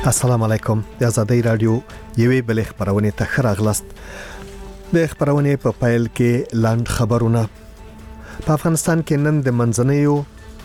السلام علیکم. د آزادۍ رادیو یوې بلې خبرونه ته خراغلاست. د خبرونه په پایل کې لاند خبرونه. په افغانستان کې نن د منځنیو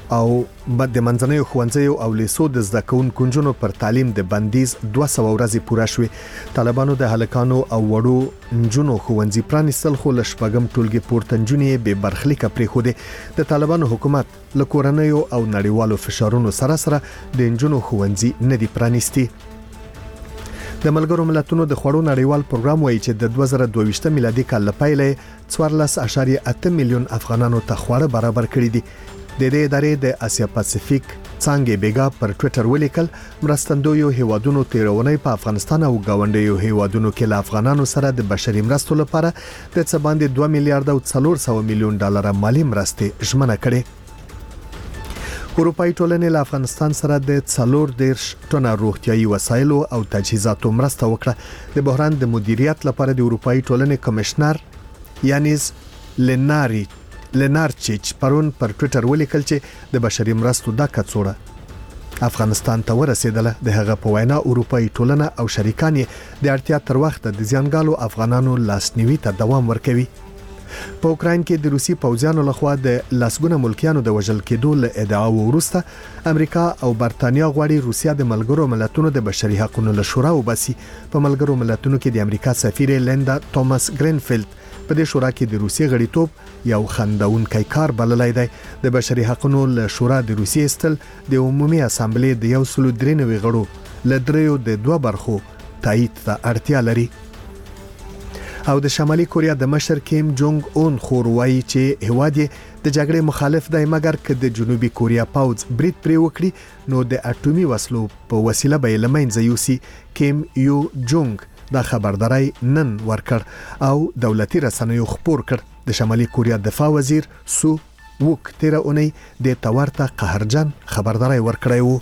ښوونځیو او لیسو د زده کوونکو نجونو پر تعلیم د بندیز 200 ورځې پوره شوې. طالبانو د هلکانو او وړو نجونو ښوونځي پرانیستل، خو له شپږم ټولګي پورته نجونې به برخلیک پرېښودې. د طالبانو حکومت له کورنیو او نړیوالو فشارونو سره د نجونو ښوونځي نه دي پرانیستي. د ملګرو ملتونو د خوړو نړیوال پروګرام وایي چې د 2022 میلادي کال لپاره 14.8 میلیون افغانانو ته خواړه برابر کړي دي. د دې ادارې د اسیا پاسفیک څانګې بیګا پر ټوئیټر ولیکل، مرستندویو هیوادونو تیرونی په افغانستان او گاونډیو هیوادونو کې له افغانانو سره د بشري مرستو لپاره د څه باندې 2 میلیارډ او 400 میلیون ډالر مالی مرستې ژمنه کړې. اروپایي ټولنې له افغانستان سره د 4 ټنه روغتيایي وسایل او تجهیزاتو مرسته وکړه. د بحران د مدیریت لپاره د اروپایي ټولنې کمشنر یانیز لنارچیچ پرون پر ټوئیټر ولیکل چې د بشري مرستو د کڅوړه افغانستان ته ورسېدله. د هغه په وینا اروپایي ټولنه او شریکان یې د اړتیا تر وخت د زیانګالو افغانانو لاسنیوي ته دوام ورکوي. په اوکراین کې د روسي پوځیانو لخوا د لاسګونه ملکیانو د وژل کېدو له ادعاو وروسته امریکا او برتانیا غواړي روسیا د ملګرو ملتونو د بشري حقوقو له شورا وباسي. په ملګرو ملتونو کې د امریکا سفیر لیندا توماس ګرینفیلد په دې شورا کې د روسي غړیتوب یو خندونکي کار بللای دی. د بشري حقوقو له شورا د روسي استل د عمومي اسامبلې د 193 غړو له دریو د 2 برخو تایید ته اړتیا لري. او د شمالي کوریا د مشر کیم جونګ اون خوروي چې هواد د جګړې مخالف دی، مګر که د جنوبي کوریا پاوځ برید پرې وکړي نو د اټومي وسلو په وسیله به لمنځه یوسي. کیم یو جونګ دا خبرداري نن ورکړ او دولتي رسنیو خبر کړ. د شمالي کوریا دفاع وزیر سو وک تیر اونۍ د تورته قهرجن خبرداري ورکړی وو.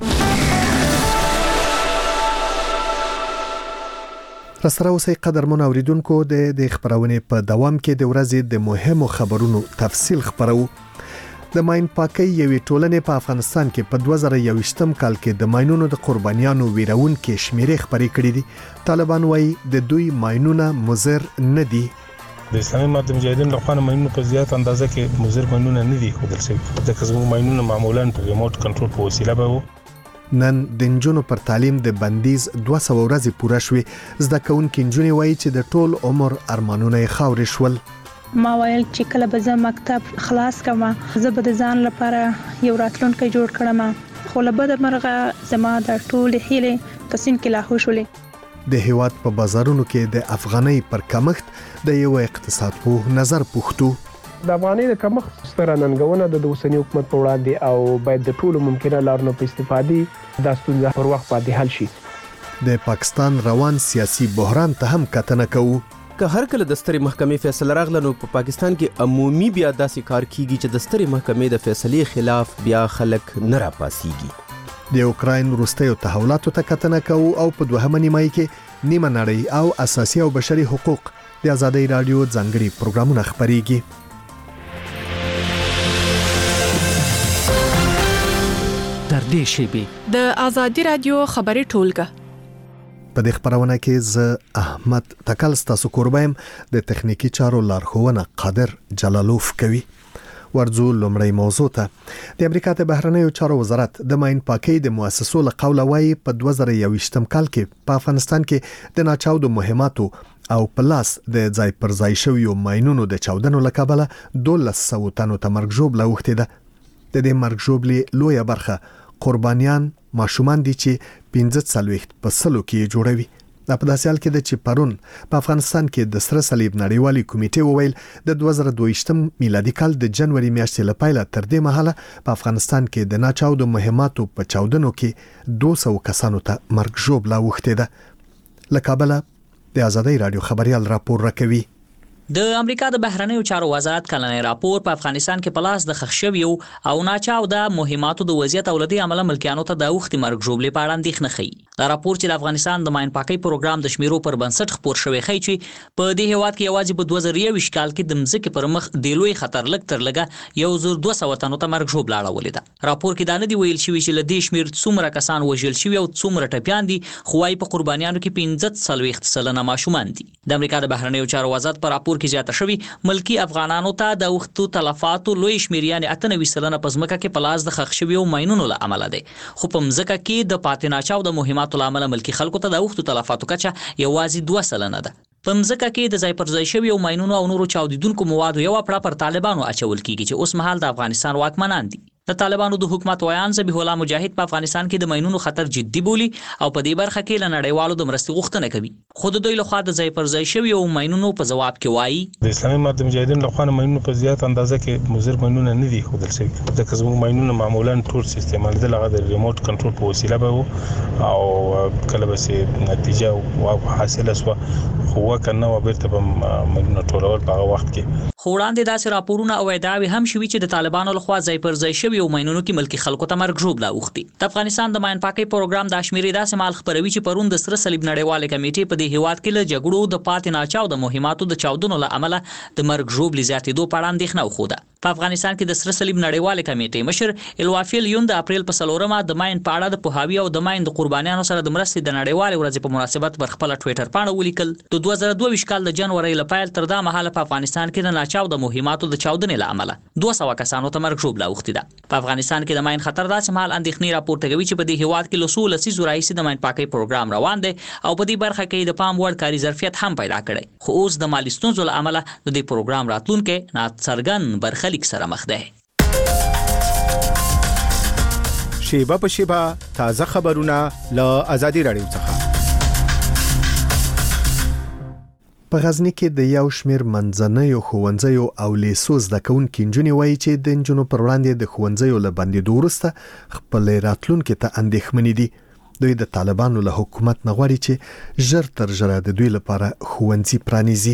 رسره اوسې قدرمن اوریدونکو د خبرونه په دوام کې د ورځې د مهمو خبرونو تفصیل خبرو. د ماین پاکي یوې ټولنې په افغانستان کې په 2021 کال کې د ماینونو د قربانیانو ویرون کې شمیرې خبرې کړې دي. طالبان وایي د دوی ماینونه مضر نه دي. د اسلامي امت مجاهدینو لخوا ماینونه په زیات اندازه کې مضر ماینونه نه دي ښودل شوي. د کزمو ماینونه معمولاً په ریموټ کنټرول په وسیله به وو. نن د نجونو پر تعلیم د بندیز 200 ورځې پوره شوې. زده کوونکې نجونې وایي چې د ټول عمر ارمانونه یې خاورې شول. ما ویل چې کله به زه مکتب خلاص کړم زه به د ځان لپاره یو راتلونکی جوړ کړم، خو له بده مرغه زما د ټول هیلې په سین کې لاهو شولې. د هیواد په بازارونو کې د افغانۍ پر کمښت د یو اقتصاد په نظر پوښتو. د افغانۍ د کمښت ستره ننګونه د اوسنی حکومت په وړاندې او باید د ټولو ممکنه لارونو په استفادې د ستونزې پر وخت باندې حل شي. د پاکستان روان سیاسي بحران ته هم کتنه کوو. که هر کله د سترې محکمې فیصله راغله نو په پاکستان کې عمومي بیا داسې کار کیږي چې د سترې محکمې د فیصلې خلاف بیا خلک نه راپاسيږي. د اوکراین وروستیو تحولاتو ته کتنه کوو او په دوهمه نیمایي کې نیمه نړۍ او اساسي او بشري حقوق د آزادۍ رادیو ځانګړي پروګرامونه خبريږي. تر دې شیبې د آزادۍ رادیو خبري ټولګه په دې خبرونه کې زه احمد تکل ستاسو کوربایم، د تخنیکی چارو لارښوونه قادر جلالوف کوي. ورځو لومړی موضوع ته. د امریکا د بهرنیو چارو وزارت د ماین پاکي د مؤسسو له قوله وایي په 2021 کال کې په افغانستان کې د ناچاودو مهماتو او پلاس د ځای پر ځای شویو ماینونو د چاودنو له کبله 1200 تنو ته مرګ ژوبله وخته ده. د دې مرګ ژوبلې لویه برخه قربانیان ماشومان دي چې 15 په سلو کې جوړوي. دا په داسې حال کې ده چې پرون په افغانستان کې د سره صلیب نړیوالي کمیټې وویل د 2022 میلادي کال د جنوري میاشتې له پیله تر دې مهاله په افغانستان کې د ناچاودو مهماتو په چاودنو کې 200 کسانو ته مرګ ژوبله وخته ده. له کابل د آزادۍ رادیو خبريال راپور راکوي. د امریکا د بهرنیو چارو وزارت کلنی راپور په افغانستان کې پلاس د خښ شویو او ناچاو د مهماتو د وضعیت او لدی عمله ملکیانو ته د وخت مرګ ژوبلې په اړه اندېښنه ښيي. دا راپور چې د افغانستان د ماین پاکۍ پروګرام د شمیرو پر بنسټ خپور شوی ښيي چې په دې هیواد کې یوازې په 2021 کال کې د مځکې پر مخ د لوی خطر لږ تر لږه 1200 تنو ته مرګ ژوبله اړولې ده. راپور کې دا نه دی ویل شوی چې لدی شمیر څومره کسان وژل شوي او څومره ټپیان دي، خو وايي په قربانیانو کې 15% ماشومان دي. د امریکا د بهرنیو چارو وزارت په راپور کې زیاته شوی ملکی افغانانو ته د وختو تلفاتو لوی شمیریان 98% په ځمکه کې پلاس د خښ شویو ماینونو له امله دی، خو په ځمکه کې د پاتیناچاو د مهماتو له امله ملکی خلکو ته د وختو تلفاتو کچه یوازې 2% ده. په ځمکه کې د ځای پر ځای شویو ماینونو او نورو چاودیدونکو موادو یو پړه پر طالبانو اچول کیږي چې اوس مهال د افغانستان واکمنان دي. د طالبانو د حکومت ویان ذبیح الله مجاهد په افغانستان کې د ماینونو خطر جدي بولی او په دې برخه کې له نړیوالو د مرستې غوښتنه کوي. خو د دوی لخوا د ځای پر ځای شویو ماینونو په جواب کې وایي د اسلامي امارت مجاهدین لخوا ماینونو په زیات اندازه کې مضر ماینونه نه دي ښودل شوي. د زموږ ماینونه معمولا ټول استعمالېدل هغه د ریموټ کنټرول په وسیله به او کله به نتیجه او حاصله شوه خو وکنه و بیرته به ماینونه ټولول په هغه وخت کې. خو وړاندې داسې راپورونه او ادعاوې هم شوي چې د طالبانو لخوا ځای پر ځای شویو ماینونو کې ملکی خلکو ته مرګ ژوبله اوښتي. د افغانستان د ماین پاکۍ پروګرام د شمیرې داسې مال خبروي چې پرون د سره صلیب نړیوالې کمیټې په دې هیواد کې له جګړو د پاتې ناچاو د مهماتو د چاودنو له امله د مرګ ژوبلې زیاتېدو په اړه اندېښنه وښوده. په افغانستان کې د سره صلیب نړیوالې کمیټې مشر الوافیل یون د اپریل په 4 د ماین په اړه د پوهاوي او د ماین د قربانیانو سره د مرستې د نړیوالې ورځې په مناسبت پر خپل ټوئیټر پاڼه ولیکل د 2022 کال د جنوري له پیل تر دا مهاله په افغانستان کې د ناچاو د مهماتو د چاودنې له امله 200 کسانو ته مرګ ژوبله اوښتې ده. په افغانستان کې د ماین خطر داسې مهال اندېښنې راپورته کوي چې په دې هیواد کې له 16 لسیزو راهیسې د ماین پاکۍ پروګرام روان دی او په دې برخه کې د پام وړ کاري ظرفیت هم پیدا کړی، خو اوس د مالي ستونزو له امله د دې پروګرام راتلونکی ناڅرګند برخلیک سره مخ دی. شیبه په شیبه تازه خبرونه له آزادي رادیو څخه. په غزنی کې د یو شمیر منځنیو ښوونځیو او لیسو زده کوونکي نجونې وایي چې د نجونو پر وړاندې د ښوونځیو له بندېدو وروسته خپل راتلونکي ته اندېښمنې دي. دوی د طالبانو له حکومت نه غواړي چې ژر تر ژره د دوی لپاره ښوونځي پرانیزي.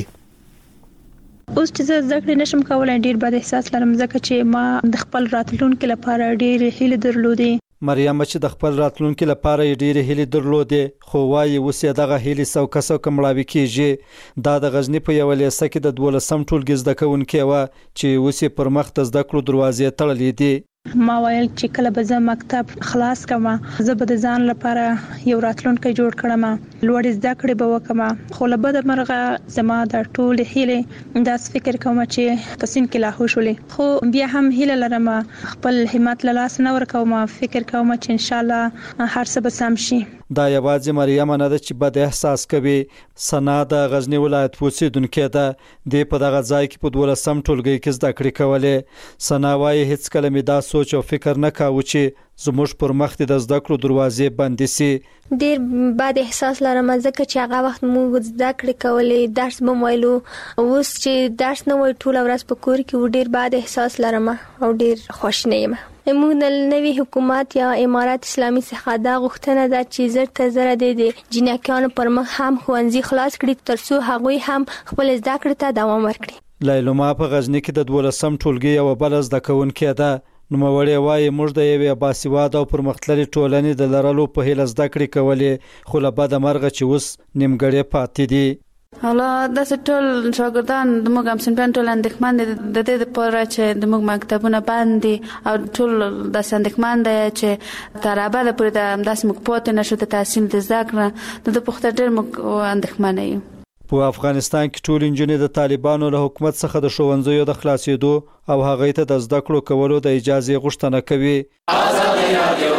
اوس چې زه زده کړې نشم کولای ډیر بد احساس لرم ځکه چې ما د خپل راتلونکي لپاره ډیر هیله درلودې. مریم چې د خپل راتلونکي لپاره ډېرې هیلې درلودې خو وايي اوس یې دغه هیلې څوکه مړاوې کیږي. دا د غزنی په یو لیسه کې د 12 ټولګي زده کوونکي و چې اوس یې پر مخ د زده کړو دروازې تړلې دي. ما ویل چې کله به زه مکتب خلاص کړم زه به د ځان لپاره یو راتلونکی جوړ کړم، لوړ زده کړې به وکړم، خو له بده مرغه زما د ټول هیلې داس فکر کوم چې پسین کې لاهو شولې، خو بیا هم هیله لرم خپل همت له لاس نه ورکوم، فکر کوم چې ان شاء الله هر څه به سم شي. دا یوازې مریم نه ده چې بد احساس کوي. سنا د غزنی ولایت اوسیدونکې ده، د په دغه ځای کې په 12 ټولګي کې زده کړې کولې. سنا وايي هیڅ کله مې دا سوچ او فکر نه کاوه چې زموږ پر مخ د زده کړو دروازې بندې سي. ډیر بد احساس لرم ځکه چې هغه وخت موږ زده کړې کولې، درس به ویلو، اوس چې درس نه وای ټول ورځ په کور کې ډیر بد احساس لرم او ډیر خوش نه یم. موږ د نوي حکومت یا امارات اسلامي څخه دا غوښتنه ده چې زر تر زره د جنکیانو پر مخ هم ښوونځي خلاص کړي ترڅو هغوی هم خپل زده کړې ته دوام ورکړي. لیلما په غزنی کې د 12 ټولګي یو بل زده کوونکې ده. نوموړی وايي موږ د یوې باسواده او پرمختللې ټولنې د لرلو په هیله زده کړې کولې، خو له بده مرغه چې اوس نیمګړې پاتې دي. حالا داسې ټول شاګردان د موږ هم سنپیان ټول اندېښمن دي د دې لپاره چې د موږ مکتبونه بند دي او ټول داسې اندېښمن دي چې تر ابده پورې د همداسې موږ پاتې نشو د تحصیل د زده کړې د پوښتنې ډېر موږ اندېښمن یو. په افغانستان کې ټول انجونې د طالبانو له حکومت څخه د ښوونځیو د خلاصېدو او هغې ته د زده کړو کولو د اجازې غوښتنه کوي. آزادي رادیو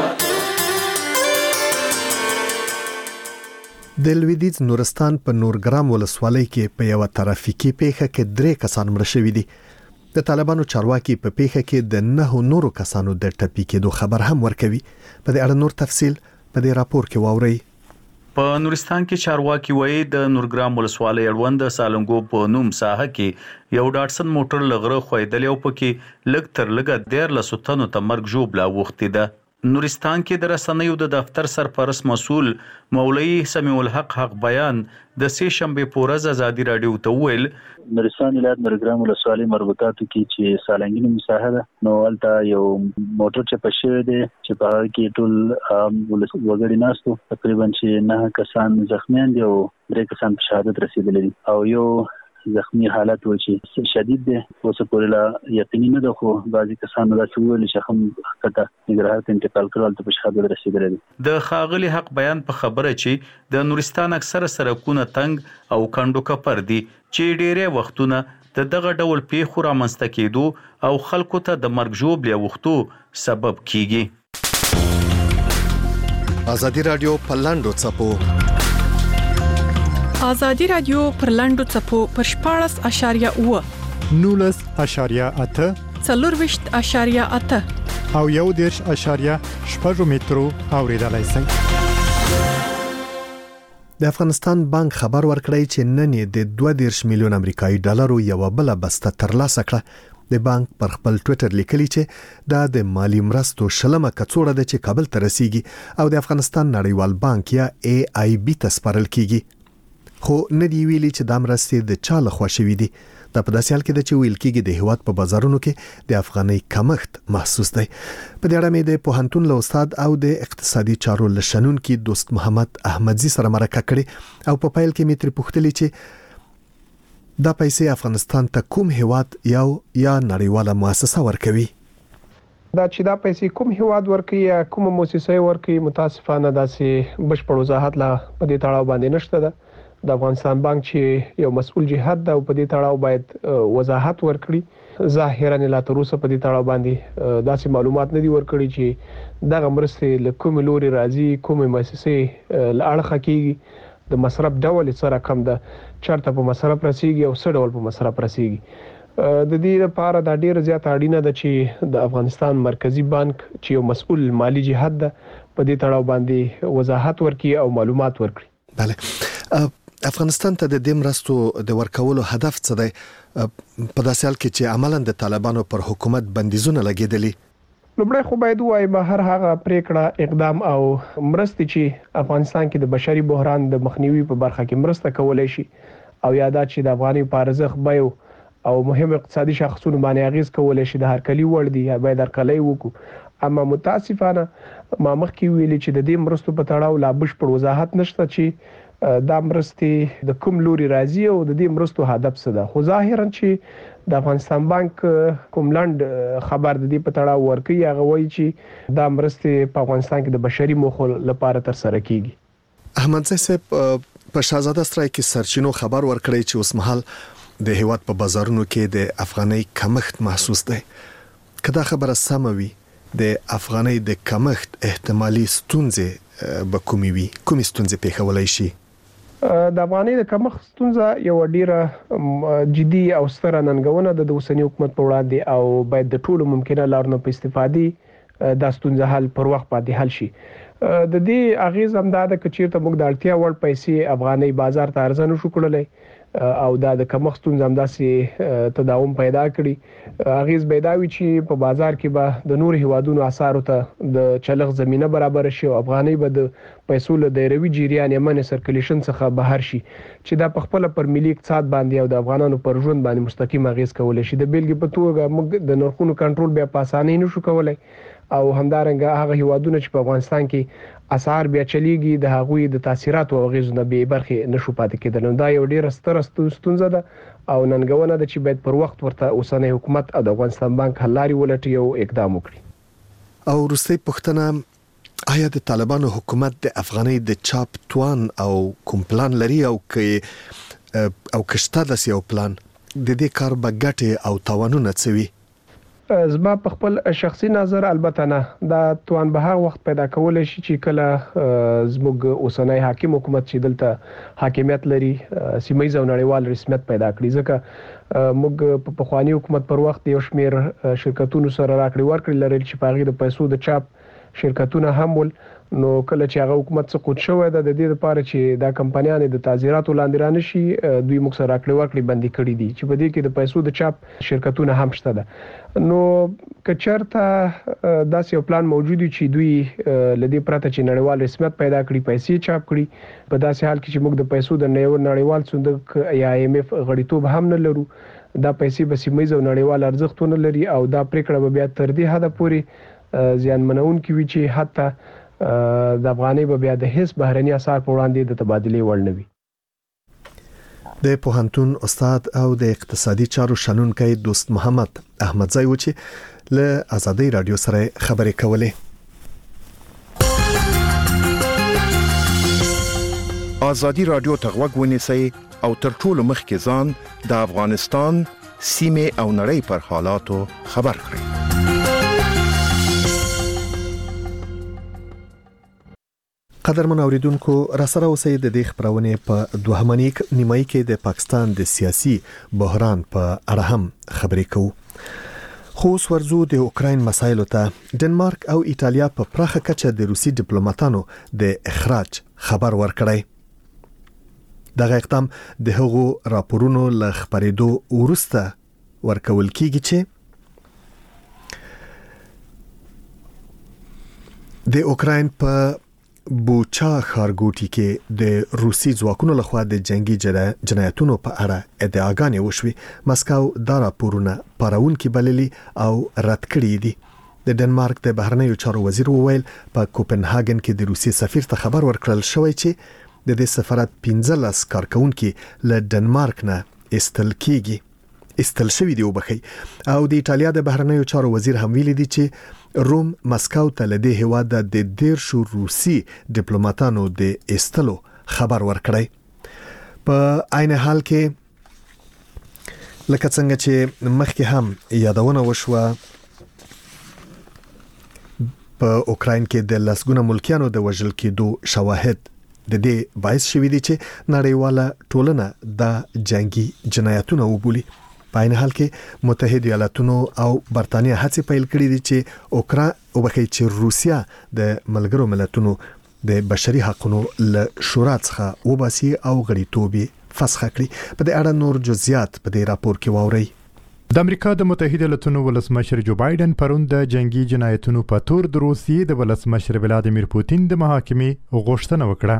د لویدیځ نورستان په نورګرام ولسوالۍ کې په یو ترافیکي پیښه کې 3 کسان مړه شوي دي. د طالبانو چارواکي په پیښه کې د 9 نورو کسانو د ټپي کېدو خبر هم ورکوي. په دې اړه نور تفصيل په دې راپور کې واورئ. په نورستان کې چارواکي وایي د نورګرام ولسوالۍ اړوند سالنګو په نوم ساحه کې یو ډاټسن موټر لغره خویدل او پکې لګ تر لګه 13 تنو ته مرګ ژوبله وختي ده. نورستان کې د رسنیو د دفتر سرپرست مسؤل مولوی سمیع الحق حق بیان د سه شنبه په ورځ ازادي رادیو ته ویل نورستان ولایت نورګرام ولسوالۍ مربوطاتو کې چې سالنګینه مساحه ده نو ولته یو موټر چې پښه دی چې په هغه کې ټول وګړي ناستو تقریبا چې 9 کسان زخمیان دي او 3 کسان په شهادت رسیدلي او یو زخمی حالت و چې شدید دی اوس پورې لا یقیني نه ده خو بعضی کسانو دا چې ویل چې هم حقیقت نګرهار ته انتقال کړل ته په شهادت رسیدلي د خاغلی حق بیان په خبره چې د نورستان اکثره سرکونه تنگ او کندو کپر دي چې ډېرې وختونه د دغه ډول پیښو رامنځته کېدو او خلکو ته د مرګ ژوبلې وختو سبب کیږي. ازادي رادیو په لاندو چپو ازادي رادیو پر لاندو چپو پر 14.8 19.8 24.8 او 1.8 مترو اوریدلای شئ. د افغانستان بانک خبر ورکړی چې نن د 2.2 میلیون امریکایي ډالرو یو بل بسته ترلاسه کړه. د بانک پر خپل ټوئیټر لیکلی چې دا د مالی مرستو شلمه کڅوړه ده چې کابل ته رسیږي او د افغانستان نړیوال بانک یا AIB ته سپارل کیږي. خو نه دی ویلي چې د مرستې د چا لخوا شوی دي. د په داسې حال کې د چې ویل کېږي د هیواد په بازارونو کې د افغاني کمښت محسوس دی. په دې اړه مې د پوهنتون له استاد او د اقتصادي چارو لشنونکي دوست محمد احمدزي سره مرکه کړې او په پیل کې مې تر پوښتلې چې دا پیسې افغانستان ته کوم هیواد یا نړیواله مؤسسه ورکوي. دا چې دا پیسې کوم هیواد ورکوي یا کوم مؤسسه ورکوي متاسفانه داسې بشپړ وضاحت لا په دې تړاو باندې نشته ده. د افغانستان بانک چې یو مسؤل جهت ده او په دې تړاو باید وضاحت ورکړي. ظاهرا لا تر اوسه په دې تړاو باندې داسې معلومات نه دي ورکړي چې دغه مرستې له کوم لوري راځي کوم مؤسسه لاړه کیږي د مصرف ډول سره کم ده چرته په مصرف رسیږي او څه ډول په مصرف رسیږي. د دې لپاره د ډیر زیات اړینه ده چې د افغانستان مرکزی بانک چې یو مسؤل مالی جهت ده په دې تړاو باندې وضاحت ورکړي او معلومات ورکړي. بله افغانستان ته د دې مرستو د ورکولو هدف څه دی په داسې حال کې چې عملاً د طالبانو پر حکومت بندیزونه لګیدلي؟ لومړی خو باید وایي به هر هغه پریکړه اقدام او مرستې چې افغانستان کې د بشري بحران د مخنیوي په برخه کې مرسته کولای شي او یا دا چې د افغاني په ارزښت بیو او مهم اقتصادي شاخصونو باندې اغیز کولای شي د هرکلي وړ دي یا باید هرکلي وکړو. اما متاسفانه ما مخکې ویلي چې د دې مرستو په تړاو لا بشپړ وضاحت نشته چې دا مرستې د کوم لوري راځي او د دې مرستو هدف څه ده. خو ظاهرا چې د افغانستان بانک کوم لاند خبر د دې په تړاو ورکوي هغه وایي چې دا مرستې په افغانستان کې د بشري موخو لپاره تر سره کیږي. احمدزي صاحب په شاهزاده سترای کې سرچینو خبر ورکړی چې اوس مهال د هیواد په بازارونو کې د افغاني کمښت محسوس دی. کدا خبره سمه وي د افغاني د کمښت احتمالي ستونزې به کومې وي کومې ستونزې پیښولای شي؟ د افغاني د کمښت ستونزه یو ډیره جدي او ستره ننګونه د اوسنی حکومت په وړاندې او باید د ټولو ممکنه لارونو په استفادې د ستونزه حل پر وخت باندې حل شي. د دې اغیز هم دا د کچیرته موږ د اړتیا وړ پیسې افغاني بازار ته ارزانه شو کړلای او دا د کمښت ستونزه هم داسې تداوم پیدا کړي. اغیز پیداوي چې په بازار کې به د نور هیوادونو اسعارو ته د چلغ زمينه برابر شي او افغاني به د پیسو له دایروي جریان یمن سرکولیشن څخه بهر شي چې دا په خپل پر ملي اقتصاد باندې او د افغانانو پر ژوند باندې مستقیم اغیز کولای شي. د بیلګې په توګه موږ د نرخونو کنټرول بیا په اسانۍ نشو کولای او همدارنګه هغه هیوادونه چې په افغانستان کې اسعار بیا چلیږي د هغوی د تاثیراتو او غیزو نه به برخه نشو پاتې کېدل. دا یو ډیره ستره ستونزه ده او ننګونه ده چې باید پر وخت ورته اوسنی حکومت او د افغانستان بانک حل لاري ولټي او اقدام وکړي. او وروستۍ پوښتنه آیا د طالبانو حکومت د افغاني د چاپ توان او کوم پلان لري او کشته د یو پلان د دې کار به ګټه او توانونه څوي؟ زما په خپل شخصي نظر البته نه دا توان به هغه وخت پیدا کولای شي چې کله زموږ اوسنۍ حاکم حکومت چې دلته حاکمیت لري سیمایي او نړیوال رسمیت پیدا کړي. ځکه موږ په پخوانی حکومت پر وخت یو شمیر شرکتونو سره راکړي ورکړي لري چې پاغي د پیسو د چاپ شرکتونه هم ول نو کله چې هغه حکومت سقوط شوی د دې لپاره چې دا کمپنیانې د تعزیراتو لاندې رانشي دوی موږ سره راکړې ورکړې بندي کړې دي چې په دې کې د پیسو د چاپ شرکتونه هم شته ده نو کچرته داسې یو پلان موجود دی چې دوی لدی پرته چې نړیوال رسمیت پیدا کړي پیسې چاپ کړي په داسې حال کې چې موږ د پیسو د نړیوال صندوق یا IMF غړیتوب هم نه لرو دا پیسې به سیمه ییز او نړیوال ارزښتونه لري او دا پریکړه به بیا تر دې حد پورې زیانمنون کې وي چې حتی د افغاني به بیا د هیڅ بهرني اثر په وړاندې د تبادلې وړ نه وي د پوهنتون استاد او د اقتصادي چارو شنونکي دوست محمد احمدزی و چې له آزادۍ رادیو سره خبرې کولې. آزادۍ رادیو ته غوږ ونیسئ او تر ټولو مخکې ځان د افغانستان سیمه او نړۍ پر حالاتو خبر کړئ. قدرمن اوریدونکو را سره اوسئ د دې خبرونه په دوهمه نیمه کې د پاکستان د سیاسي بحران په اړه هم خبرې کوو. خو ورزو د اوکراین مسایلو ته ډنمارک او ایتالیا په پراخه کچه د روسي ډیپلوماټانو د اخراج خبر ورکړی. دغه اقدام د هغو راپورونو له خبرېدو وروسته ورکول کیږي چې د اوکراین په بوچا ښارګوټي کې د روسي ځواکونو لخوا د جنگي جنایتونو په اړه ادعاګانې وشوي. مسکو دا راپورونه پارونکي بللي او رد کړي دي. د ډنمارک د بهرنیو چارو وزیر وویل په کوپنهاګن کې د روسي سفیر ته خبر ورکړل شوی چې د دې سفارت 15 کارکونکي له ډنمارک نه استل شوی دی وبخي. او د ایتالیا د بهرنیو چارو وزیر هم ویلي دی چې روم مسکو ته له دې هوا د 10 روسي ډیپلوماټانو د استلو خبر ورکړی. په عین حال کې لکه څنګه چې مخکې هم یادونه وشوه په اوکراین کې د لسګونه ملکیانو د وژل کېدو شواهد د دې باعث شوی دی چې نړیواله ټولنه د جنگي جنایتونو وبولي. په عین حال کې متحده ایالاتونو او برتانیې هڅې پیل کړې دي چې روسیا د ملګرو ملتونو د بشري حقوقو له شورا څخه وباسي او غړیتوب فسخ کړي. په دې اړه نور جزئیات په دې راپور کې واورئ. د امریکا د متحده ایالاتونو ولسمشر جو بایدن پرون د جنگي جنایتونو په تور د روسیې د ولسمشر ولادیمیر پوتین د محاکمې غوښتنه وکړه.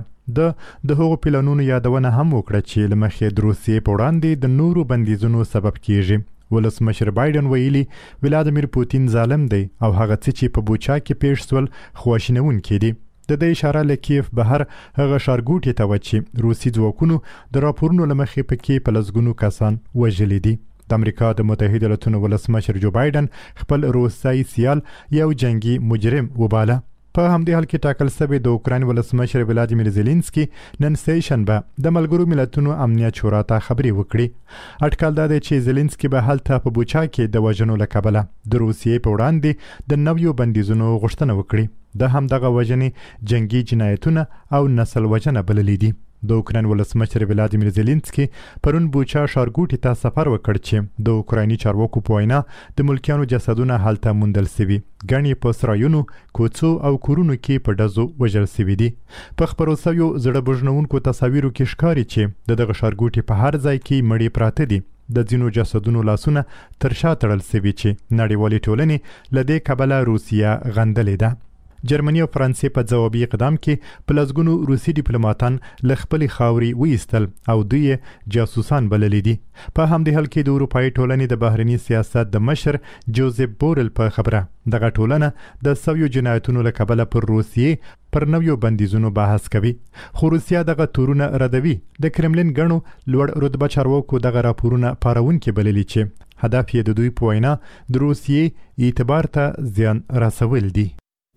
د هغو پلانونو یادونه هم وکړه چې لمخې د روسیې په وړاندې د نورو بندیزونو سبب کیږي. ولسمشر بایدن ویلي ولادیمیر پوتین ظالم دی او هغه څه چې په بوچا کې پیښ شول خواشینونکي دي. د دې اشاره لکیف بهر هغه ښارګوټي ته و چې روسي ځواکونو د راپورونو لمخې پکې په لسګونو کسان وژلي دي. د امریکا د متحده ایالاتونو ولسمشر جو بایدن خپل روسي سیال یو جنگي مجرم وباله. په همدې حال کې ټاکل شوی د اوکراین ولسمشر ولادیمیر زيلنسکي نن سه شنبه د ملګرو ملتونو امنیت شورا ته خبرې وکړي. اټکل دا دی چې زيلنسکي به هلته په بوچا کې د وژنو لکبله د روسیې په وړاندې د نویو بندیزونو غوښتنه وکړي. د همدغه وژنې جنگي جنایتونه او نسل وژنه بللې دي. د اوکراین ولسمشر ولادیمیر زيلنسکي پرون بوچا ښارګوټي ته سفر وکړ چې د اوکرایني چارواکو په وینا د ملکیانو جسدونه هلته موندل شوي. ګڼې په سرایونو، کوڅو او کورونو کې په ډزو وژل شوي دي. په خپرو شویو زړه بوژنونکو تصاویرو کې ښکاري چې دغه ښارګوټي په هر ځای کې مړي پراته دي. د ځینو جسدونو لاسونه تر شا تړل شوي چې نړیوالې ټولنې له دې کبله روسیه غندلې ده. جرمني او فرانسې په ځوابي اقدام کې په لسګونو روسي ډیپلوماټان له خپلې خاورې وایستل او دوی جاسوسان بللي دي. په همدې حال کې د اروپایي ټولنې د بهرني سیاست د مشر جوزف بورل په خبره دغه ټولنه د سویو جنایتونو له کبله پر روسیې پر نویو بندیزونو بحث کوي. خو روسیا دغه تورونه ردوي. د کرملین ګڼو لوړ رتبه چارواکو دغه راپورونه پارونکي بللي چې هدف یې د دوی په وینا د روسیې اعتبار ته زیان رسول دي.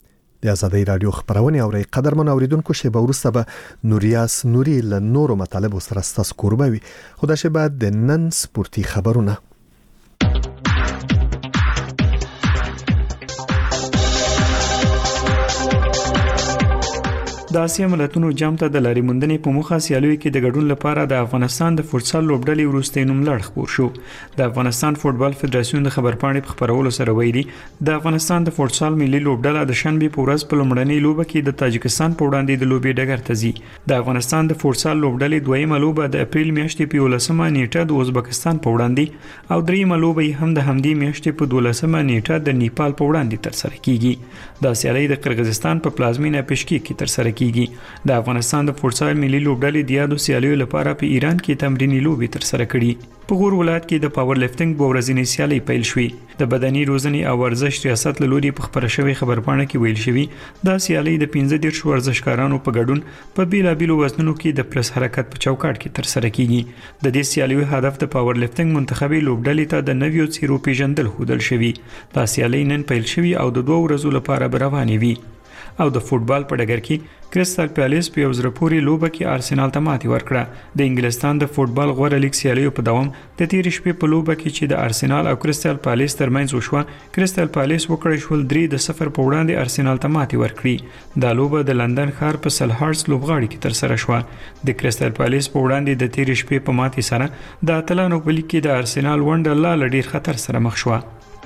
د آزادۍ رادیو خبرونه اوري. قدرمن اوریدونکو شیبه وروسته به نوریاس نوري له نورو مطالبو سره ستاسو کوربه وي. خو دا شیبه د نن سپورتي خبرونه. د اسیا ملتونو جام ته د لارې موندنې په موخه سیالیو کې د ګډون لپاره د افغانستان د فوتسال لوبډلې وروستۍ نوملړ خپور شو. د افغانستان فوتبال فدراسیون د خبرپاڼې په خبرولو سره ویلي د افغانستان د فوتسال ملي لوبډله د شنبه په ورځ په لومړنۍ لوبه کې د تاجکستان په وړاندې د لوبې ډګر ته ځي. د افغانستان د فوتسال لوبډلې دویمه لوبه د اپریل میاشتې په 11مه نیټه د ازبکستان په وړاندې او دریمه لوبه هم د همدې میاشتې په 12مه نیټه د نیپال په وړاندې ترسره کیږي. د سیالي د قرغیزستان په پلازمینه پشکیک کې ترسره کیږي. د افغانستان د فوتسال ملي لوبډلې د یادو سیالیو لپاره په ایران کې تمرینی لوبې ترسره کړي. په غور ولایت کې د پاور لفټینګ په ورځنۍ سیالي پیل شوې. د بدني روزنې او ورزش ریاست له لوري په خبره شوی خبرپاڼه کې ویل شوی دا سیالي د 15 ورزشکارانو په ګډون په بیلابیلو وزنونو کې د پلس حرکت په چوکاټ کې ترسره کیږي. د دې سیالیو هدف د پاور لفټینګ منتخبي لوبډلې ته د نویو څیرو پیژندل خودل شوی. دا سیالي نن پیل شوی او د 2 ورځو لپاره روانې وي. او د فوتبال په ډګر کې کریسټل پیالیس په یو ځل پورې لوبه کې ارسنال ته ماتې ورکړه. د انګلستان د فوتبال غوړه لیګ سیالیو په دوام د تیر شپې په لوبه کې چې د ارسنال او کریسټل پیالیس ترمنځ وشوه کریسټل پیالیس وکړی شول 3-0 په وړاندې ارسنال ته ماتې ورکړي. دا لوبه د لندن ښار په سلهارټس لوبغاړي کې ترسره شوه. د کریسټل پیالیس په وړاندې د تیر شپې په ماتې سره د اتلانو په لیګ کې د ارسنال ونډه لا ډیر خطر سره مخ شوه.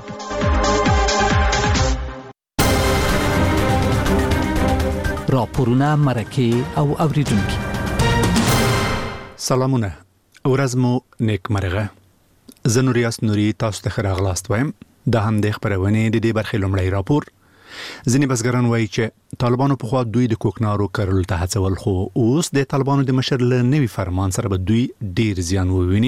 راپورونه مرکه او اوریدونکو سلامونه ورځ مو نیکمرغه. زه نوریاس نوري تاسو ته راغلاست وایم. د هم د خبرونه د دې برخې لومړی راپور. ځینې بزګران وایي چې طالبانو په خوا دوی د کوکنارو کرل ته هڅول خو اوس د طالبانو د مشر له نوي فرمان سره به دوی ډیر زیان وویني.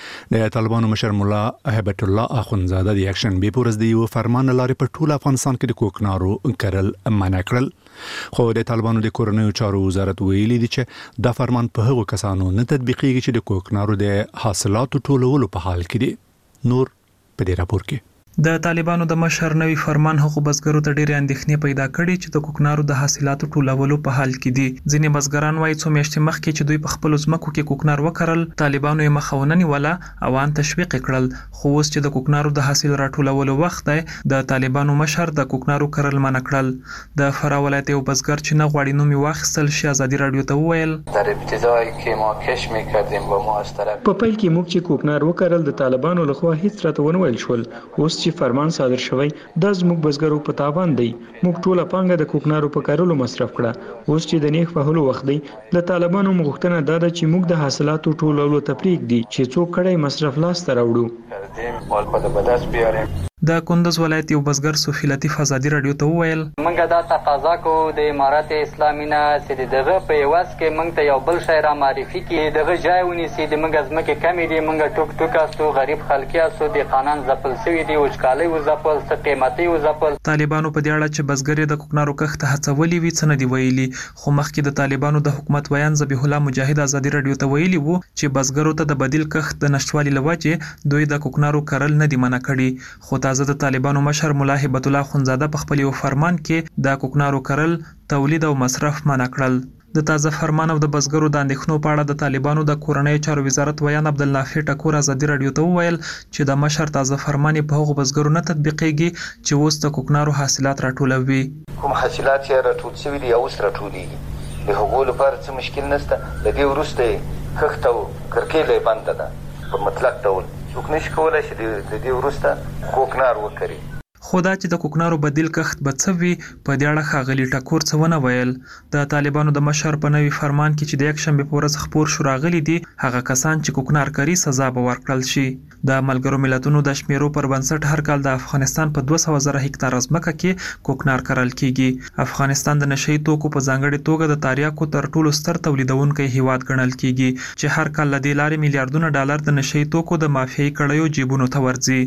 د طالبانو مشر مولا هیبت الله اخونزاده د اکشن بي پورز د یو فرمان لارې په ټول افغانستان کې د کوکنارو کرل منع کړل. خو د طالبانو د کورنیو چارو وزارت ویلي دی چې دا فرمان په هغو کسانو نه تطبیقیږي چې د کوکنارو د حاصلاتو ټولولو په حال کې دي. نور په دې راپور کې د طالبانو د مشر نوی فرمان حقوق بزګرو ته ډېرې اندېښنې پیدا کړې چې د کوکنارو د حاصلاتو ټولولو په حال کې دي. ځینې بزګران وایي څو میاشتې مخکې چې دوی په خپل ځمکو کې کوکنار وکرل طالبانو یې مخاونه نیوله او ان تشویق کړل. خو اوس چې د کوکنارو د حاصل راټولولو وخت دی د طالبانو مشر د کوکنارو کرل منع کړل. د فراه ولایت یو بزګر چې نه غواړي نوم واخیستل شي ازادي رادیو ته وویل در ابتدای که ما کش می‌کردیم با ما از طرف په پیل کې موږ چې کوکنار وکرل د طالبانو لخوا هیڅ راته ونه ویل شول. اوس چې فرمان صادر شوی دا زموږ بزګرو په تاوان دی. موږ ټوله پانګه د کوکنارو په کارولو مصرف کړه. اوس چې د نیک وهلو وخت دی د طالبانو مغوښتنه دا ده چې موږ د حاصلاتو ټولولو ته پرېږدي چې څوک کړی مصرف لاس ته راوړو. مال په بدس بیاریم. د کندز ولایت یو بزګر صوفي لطیف ازادي رادیو ته وویل منګه دا تقاضا کو د امارات اسلامي نه چې دغه په یواز کې منګ ته یو بل شی را معرفي کې دغه ځای ونیسي د منګ ازمکه کمی دی منګ ټوک ټوک استو غریب خلکي استو د قانون زپل سوی دی وچکالي و زپل څه قیمتي و زپل. طالبانو په دې اړه چې بزګر د کوکنارو کښت هڅولې وي څه نه دی ویلي. خو مخکې د طالبانو د حکومت ویان ذبیح الله مجاهد ازادي رادیو ته ویلي وو چې بزګرو ته د بدیل کښت د نشټوالي لوجه دوی د کوکنارو کرل نه دی منع کړي. خو تازه د طالبانو مشر مولا هیبت الله اخونزاده په خپل یو فرمان کې د کوکنارو کرل تولید او مصرف منع کړل. د تازه فرمان او د بزګرو د اندېښنو په اړه د طالبانو د کورنیو چارو وزارت ویان عبدالنافع ټکور ازادي رادیو ته وویل چې د مشر تازه فرمان په هغو بزګرو نه تطبیقېږي چې اوس د کوکنارو حاصلات راټولوي. کوم حاصلات یې راټول شوي دي او اوس راټولېږي د هغو لپاره څه مشکل نشته. د دې وروسته کښت او کرکیله بنده ده په مطلق ډول. څوک نشي کولی چې د دې وروسته کوکنار وکړي. خو دا چې د کوکنارو بدیل کښت به څه وي په دې اړه ښاغلي ټکور څه ونه ویل. د طالبانو د مشر په نوي فرمان کې چې د یکشنبې په ورځ خپور شو راغلي دي هغه کسان چې کوکنار کوي سزا به ورکړل شي. د ملګرو ملتونو د شمیرو پر بنسټ هر کال د افغانستان په 200,000 هکتار ځمکه کې کوکنار کرل کیږي. افغانستان د نشئی توکو په ځانګړي توګه د تریاکو تر ټولو ستر تولیدونکی هیواد ګڼل کیږي چې هر کال له دې لارې میلیارډونه ډالر د نشئی توکو د مافیایي کړیو جیبونو ته ورځي.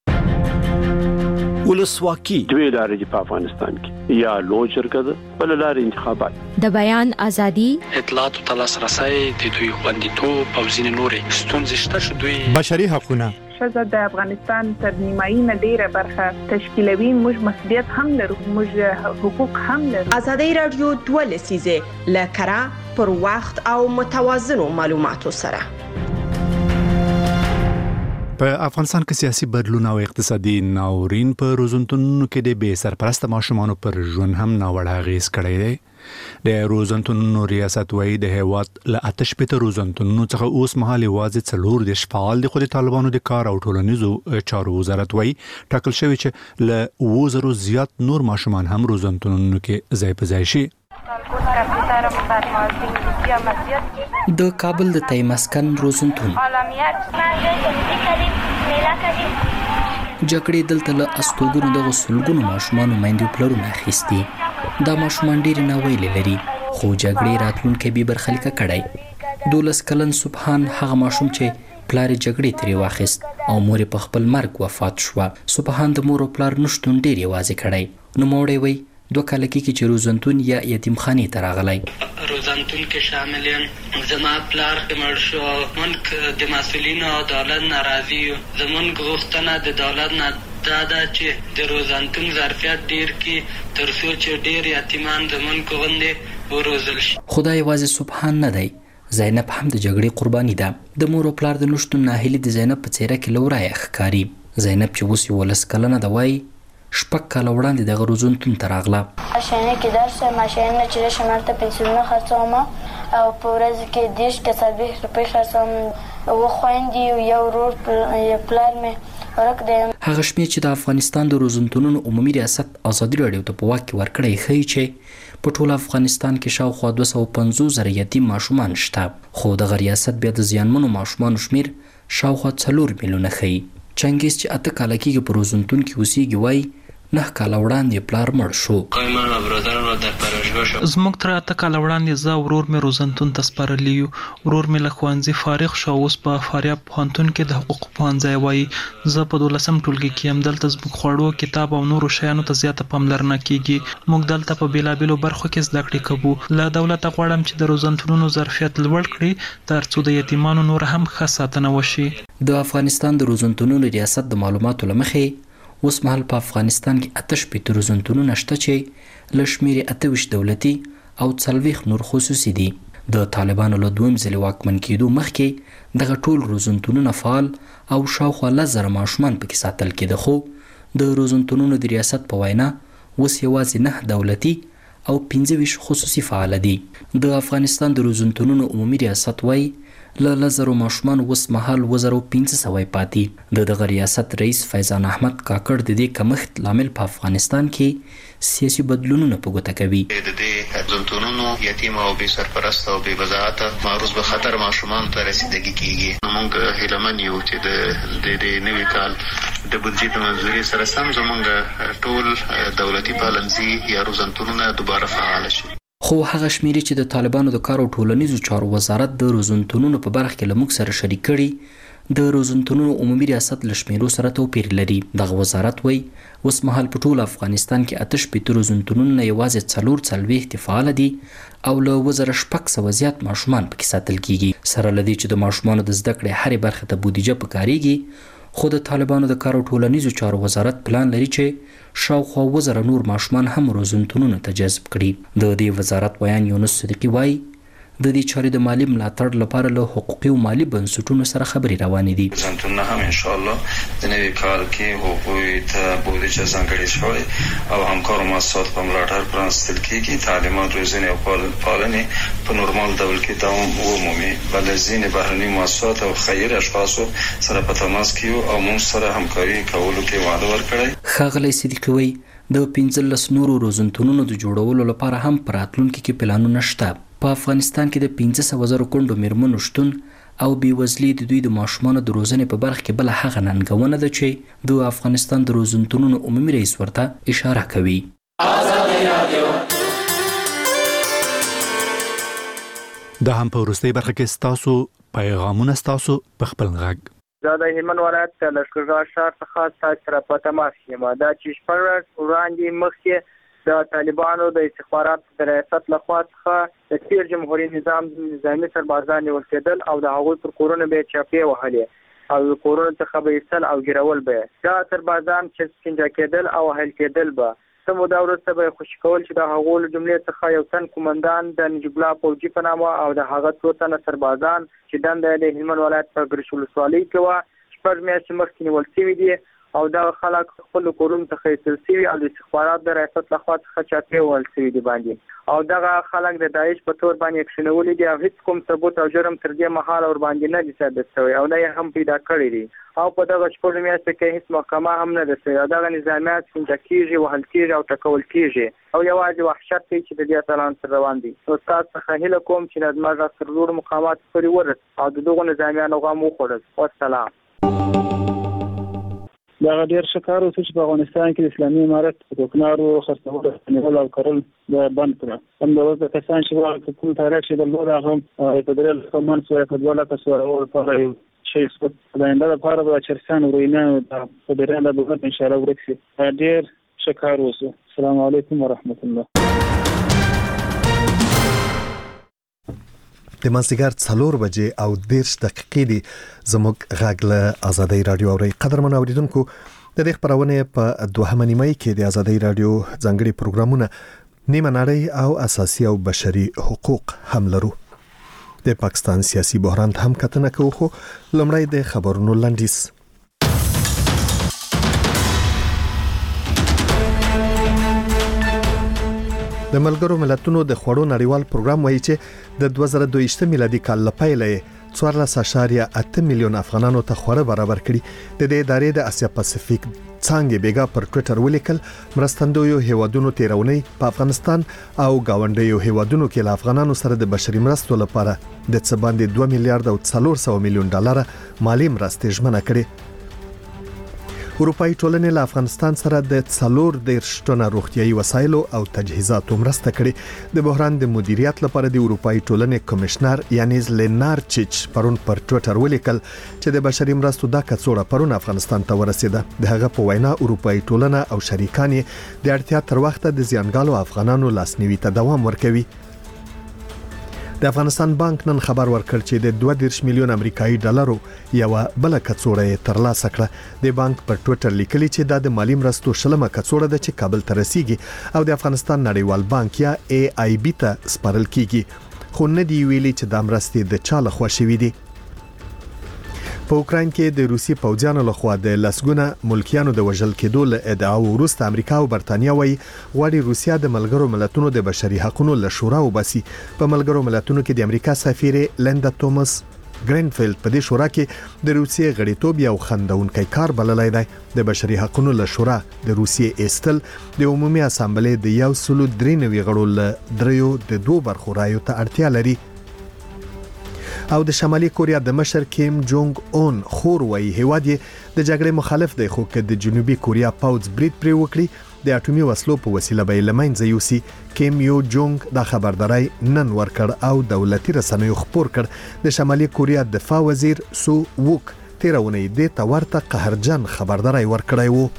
ولسواکي دوی لارې په افغانستان کې یا لوی جرګه ده بل لارې انتخابات د بیان ازادي اطلاعات او لاسرسي د دوی خوندیتوب او ځینې نورې ستونزې شته چې دوی بشري حقوقونه ښځه د افغانستان تر نیمایي نه ډیره برخه تشکیلوي. موږ مسؤلیت هم لرو موږ حقوق هم لرو. ازادي رادیو 2 لسیزه لکره پر وخت او متوازنو معلوماتو سره په افغانستان کې سیاسي بدلون او اقتصادي ناورین په روزنتونونو کې د بې سرپرسته ماشومانو پر ژوند هم ناوړه اغېز کړی دی. د روزنتونونو ریاست وایي د هیواد له 88 روزنتونونو څخه اوس مهال یوازې 40 فعال دي، خو د طالبانو د کار او ټولنیزو چارو وزارت وایي ټاکل شوی چې له 2000 زیات نور ماشومان هم روزنتونونو کې ځای په ځای شي. د کابل د تیمسکن روزنتون جګړې دلته له استوګنو د غسلګونو ماشومانو میندې پلرونه اخیستي. دا ماشومان ډېرې ناویلې لري، خو جګړې راتلونکی بې برخلیکه کړی. 12 کلن سبحان هغه ماشوم چې پلار جګړې ترې واخیست او مور په خپل مرګ وفات شوه. سبحان د مور او پلار نشتون ډېر یوازې کړی. نوموړی وایي 2 کال کې چې روزنتون یا یتیمخانې ته راغلی. روزنتون کې شامل یم. زما پلار مړ شو. مونږ د مسؤلینو او دولت ناراضي یو. زمونږ غوښتنه د دولت نه دا ده چې د روزنتون ظرفیت ډیر کړي تر څو چې ډیر یتیمان زمونږ غوندې وروزل شي. خدای یوازې سبحان نه دی، زینب هم د جګړې قرباني ده. د مور او پلار د نشتون ناهیلي د زینب په څېره کې لورایه ښکاري. زینب چې اوس 11 کلنه ده وایي 6 کاله وړاندې دغه روزنتون ته راغله. ماشینه کې درس ماشینه چې شمارته پنسلونه خرڅوم او په ورځ کې 10 که 40 روپۍ خرڅوم. و خويندې یو ورور پلار مې ورک دی. هغه شمیر چې د افغانستان د روزنتونونو عمومي ریاست ازادي راډیو ته په واک کې ورکړی ښیي چې په ټول افغانستان کې شاوخوا 250,000 یتیم ماشومان شته، خو دغه ریاست بیا د زیانمنو ماشومانو شمیر شاوخوا 4 میلیونه ښیي. چنګیز چې 8 کاله کېږي په روزنتون کې اوسېږي وایي 9 کاله وړاندې پلار مړ شو. زموږ تر 8 کاله وړاندې زه ورور مې روزنتون ته سپارلی یو. ورور مې له ښوونځي فارغ شو، اوس په فاریاب پوهنتون کې د حقوق پوهنځی وایي. زه په 12م ټولګي کې یم. دلته زموږ خوړو، کتاب او نورو شیانو ته زیاته پاملرنه کیږي. موږ دلته په بیلابیلو برخو کې زده کړې کوو. له دولته غواړم چې د روزنتونونو ظرفیت لوړ کړي تر څو د یتیمانو نور هم ښه ساتنه وشي. د افغانستان د روزنتونونو ریاست د معلوماتو له مخې اوس مهال په افغانستان کې 88 روزنتونونه شته چې له شمېرې 28 دولتي او 40 نور خصوصي دي. د طالبانو له دویم ځلې واکمن کېدو مخکې دغه ټول روزنتونونه فعال او شاوخوا 10,000 ماشومان پکې ساتل کېده، خو د روزنتونونو د ریاست په وینا اوس یوازې 9 دولتي او 25 خصوصي فعال دي. د افغانستان د روزنتونونو عمومي ریاست وایي له 10,000 ماشومان اوس مهال 1500 پاتې. دغه ریاست رئیس فیضان احمد کاکړ د دې کمښت لامل په افغانستان کې سیاسي بدلونونه په ګوته کوي. د دې روزنتونونو یتیم او بې سرپرسته او بې وضاحته معروض به خطر ماشومان ته رسیدګي کیږي. موږ هیلمن یو چې د نوي کال د بودجې په منځوري سره سم زموږ ټول دولتي پالنځي یا روزنتونونه دوباره فعال شي. خو هغه شمیرې چې د طالبانو د کار او ټولنیزو چارو وزارت د روزنتونونو په برخه کې له موږ سره شریک کړي د روزنتونونو عمومي ریاست له شمیرو سره توپیر لري. دغه وزارت وایي اوس مهال په ټول افغانستان کې 88 روزنتونونه یوازې 4 فعال دي او له 1600 زیات ماشومان پکې ساتل کیږي. سره له دې چې د ماشومانو د زده کړې هرې برخه ته بودیجه پکارېږي، خو د طالبانو د کار او ټولنیزو چارو وزارت پلان لري چې شاوخوا 1000 نور ماشومان هم روزنتونونو ته جذب کړي. د دې وزارت بیان یونس صدیقي وایي د دې چارې د مالی ملاتړ لپاره له حقوقي او مالی بنسټونو سره خبرې روانې دي. روزنتونونه هم ان شاء الله د نوي کال کې هغوی ته بودیجه ځانګړې شوې او همکارو مؤسساتو په ملاتړ پرانستل کېږي. تعلیمات، روزنې او پالنې په نورمال ډول کې دوام ومومي. بل ځینې بهرني مؤسسات او خیري اشخاصو سره په تماس کې یو او موږ سره همکاري کولو کې وعده ورکړی. ښاغلی صدیقي وایي د 15 نورو روزنتونونو د جوړولو لپاره هم په راتلونکي کې پلانونه شته. په افغانستان کې د 500,000 کونډو میرمنو شتون او بېوزلي د دوی د ماشومانو د روزنې په برخه کې بله هغه ننګونه ده چې د افغانستان د روزنتونونو عمومي رئیس ورته اشاره کوي. دا هم په وروستۍ برخه کې ستاسو پیغامونه ستاسو په خپل غږ. دا د هلمند ولایت د لښکرګاه ښار څخه تاسو سره په تماس یم. دا چې شپږ وړاندې مخکې د طالبانو د استخباراتو د ریاست لخوا څخه د تیر جمهوریت نظام نظامي سربازان نیول کېدل او د هغوی پر کورونو به چاپې وهلې او کورونو څخه به ایستل او ګیرول به. دا سربازان چې سکنجه کېدل او هل کېدل به څه موده وروسته به خوشي کول چې د هغو له جملې څخه یو تن قومندان د نجیب الله فوجي په نامه او د هغه څو تنه سربازان چې دنده د هلمند ولایت په ګرشي ولسوالۍ کې وه شپږ میاشتې مخکې نیول شوي دي او دا خلک خپل کورونو ته ایستل شوي او د استخبارات د ریاست لخوا څخه چاپی وول شوي دي باندې او دغه خلک د داعش په تور باندې اکشنولي دي او هیڅ کوم ثبوت او جرم تر دې مهاله ور باندې نه دي ثابت شوی او نه هم پیدا کړی دي او په دغه شپږ میاشتو کې هیڅ محکمه هم نه ده شوې او دغه نظامیات څنګه کیږي وهل کیږي او ټکول کیږي او یوازې وحشت دی چې د دې اتلان سره روان دي نو تاسو څخه هیله کوم چې د زموږ سر لوړ مقامات پورې ورسېږي او د دغو نظامیانو غم وخوړل. والسلام. دا ډېر ښه کار وشو چې په افغانستان کې د اسلامي امارت د کوکنارو خرڅول نیول او کرل بند کړه. همدغه کسان چې واقع ټول تاریخ چې درلود هغه په درېل کومن سوې په 2 لکه سوې لپاره شي څه د آینده لپاره د چرسان ورینه په درېل د بغت ان شاء الله ورکسي. ډېر ښه کار وشو. السلام علیکم ورحمت الله. د مازدیګر 4 بجې او 10 دقیقې دي زموږ غږ له آزادۍ رادیو اوري. قدرمن اوریدونکو د دې خبرونه په 2 نیمه کې د آزادۍ رادیو ځانګړي پروګرامونه نیمه نړۍ او اساسي او بشري حقوق هم لرو. د پاکستان سیاسي بحران هم کتنه کوو خو لومړی د خبرونو لنډیز. د ملګرو ملتونو د خوړو نړیوال پروګرام وایي چې د 2022 میلادي کال لپاره 14.8 میلیون افغانانو ته خوړه برابر کړي. د دې ادارې د اسیا پاسفیک څنګه بیګا پر ټوئیټر ولیکل مرستندویو هیوادونو تیرونی په افغانستان او گاونډیو هیوادونو کې له افغانانو سره د بشري مرستو لپاره د څه باندې 2 میلیارډ او 400 میلیون ډالر مالی مرستې ژمنه کړې. اروپאי ټولنې له افغانستان سره د 4 ټنه روغتيایي وسایل او تجهیزاتو مرسته کړې. د بحران د مدیریت لپاره د اروپאי ټولنې کمشنر یانیز لینارچیچ پرون پر ټوئیټر ولیکل چې د بشري مرستو د کڅوړه پرون افغانستان ته ورسېده. د هغه په وینا اروپאי ټولنه او شریکان د اړتیا تر وخته د زیانګالو افغانانو لاسنیوي ته دوام ورکوي. د افغانستان بانک نن خبر ورکړ چې د 2 میلیون امریکایي ډالرو یو بل کڅوړه ترلاسه کړه. د بانک پر ټوئیټر لیکلي چې د مالی مرستو شلمه کڅوړه د چې کابل ته رسیږي او د افغانستان نړیوال بانک یا AIB ته سپارل کیږي خو نه دی ویلي چې د مرستې د چا لخوا شوی دی. په اوکراین کې د روسي پوځیانو لخوا د لسګونه ملکیانو د وژل کېدو له ادعاو وروسته امریکا او برتانیا وايي غواړي روسیا د ملګرو ملتونو د بشري حقوقو له شورا وباسي. په ملګرو ملتونو کې د امریکا سفیر لیندا توماس ګرینفیلد په دې شورا کې د روسیې غړیتوب یو خندونکي کار بللای دی. د بشري حقوقو له شورا د روسیې ایستل د عمومي اسامبلې د 193 غړو له دریو د 2 برخو رایو ته اړتیا لري. او د شمالي کوریا د مشر کیم جونګ اون خور وایي هیواد د جګړې مخالف دی خو که د جنوبي کوریا پاوځ برید پرې وکړي د اټومي وسلو په وسیله به لمنځه یوسي. کیم یو جونګ دا خبرداري نن ورکړ او دولتي رسنیو خبر کړ. د شمالي کوریا دفاع وزیر سو ووک تیرونی د تورته قهرجن خبرداري ورکړی وو.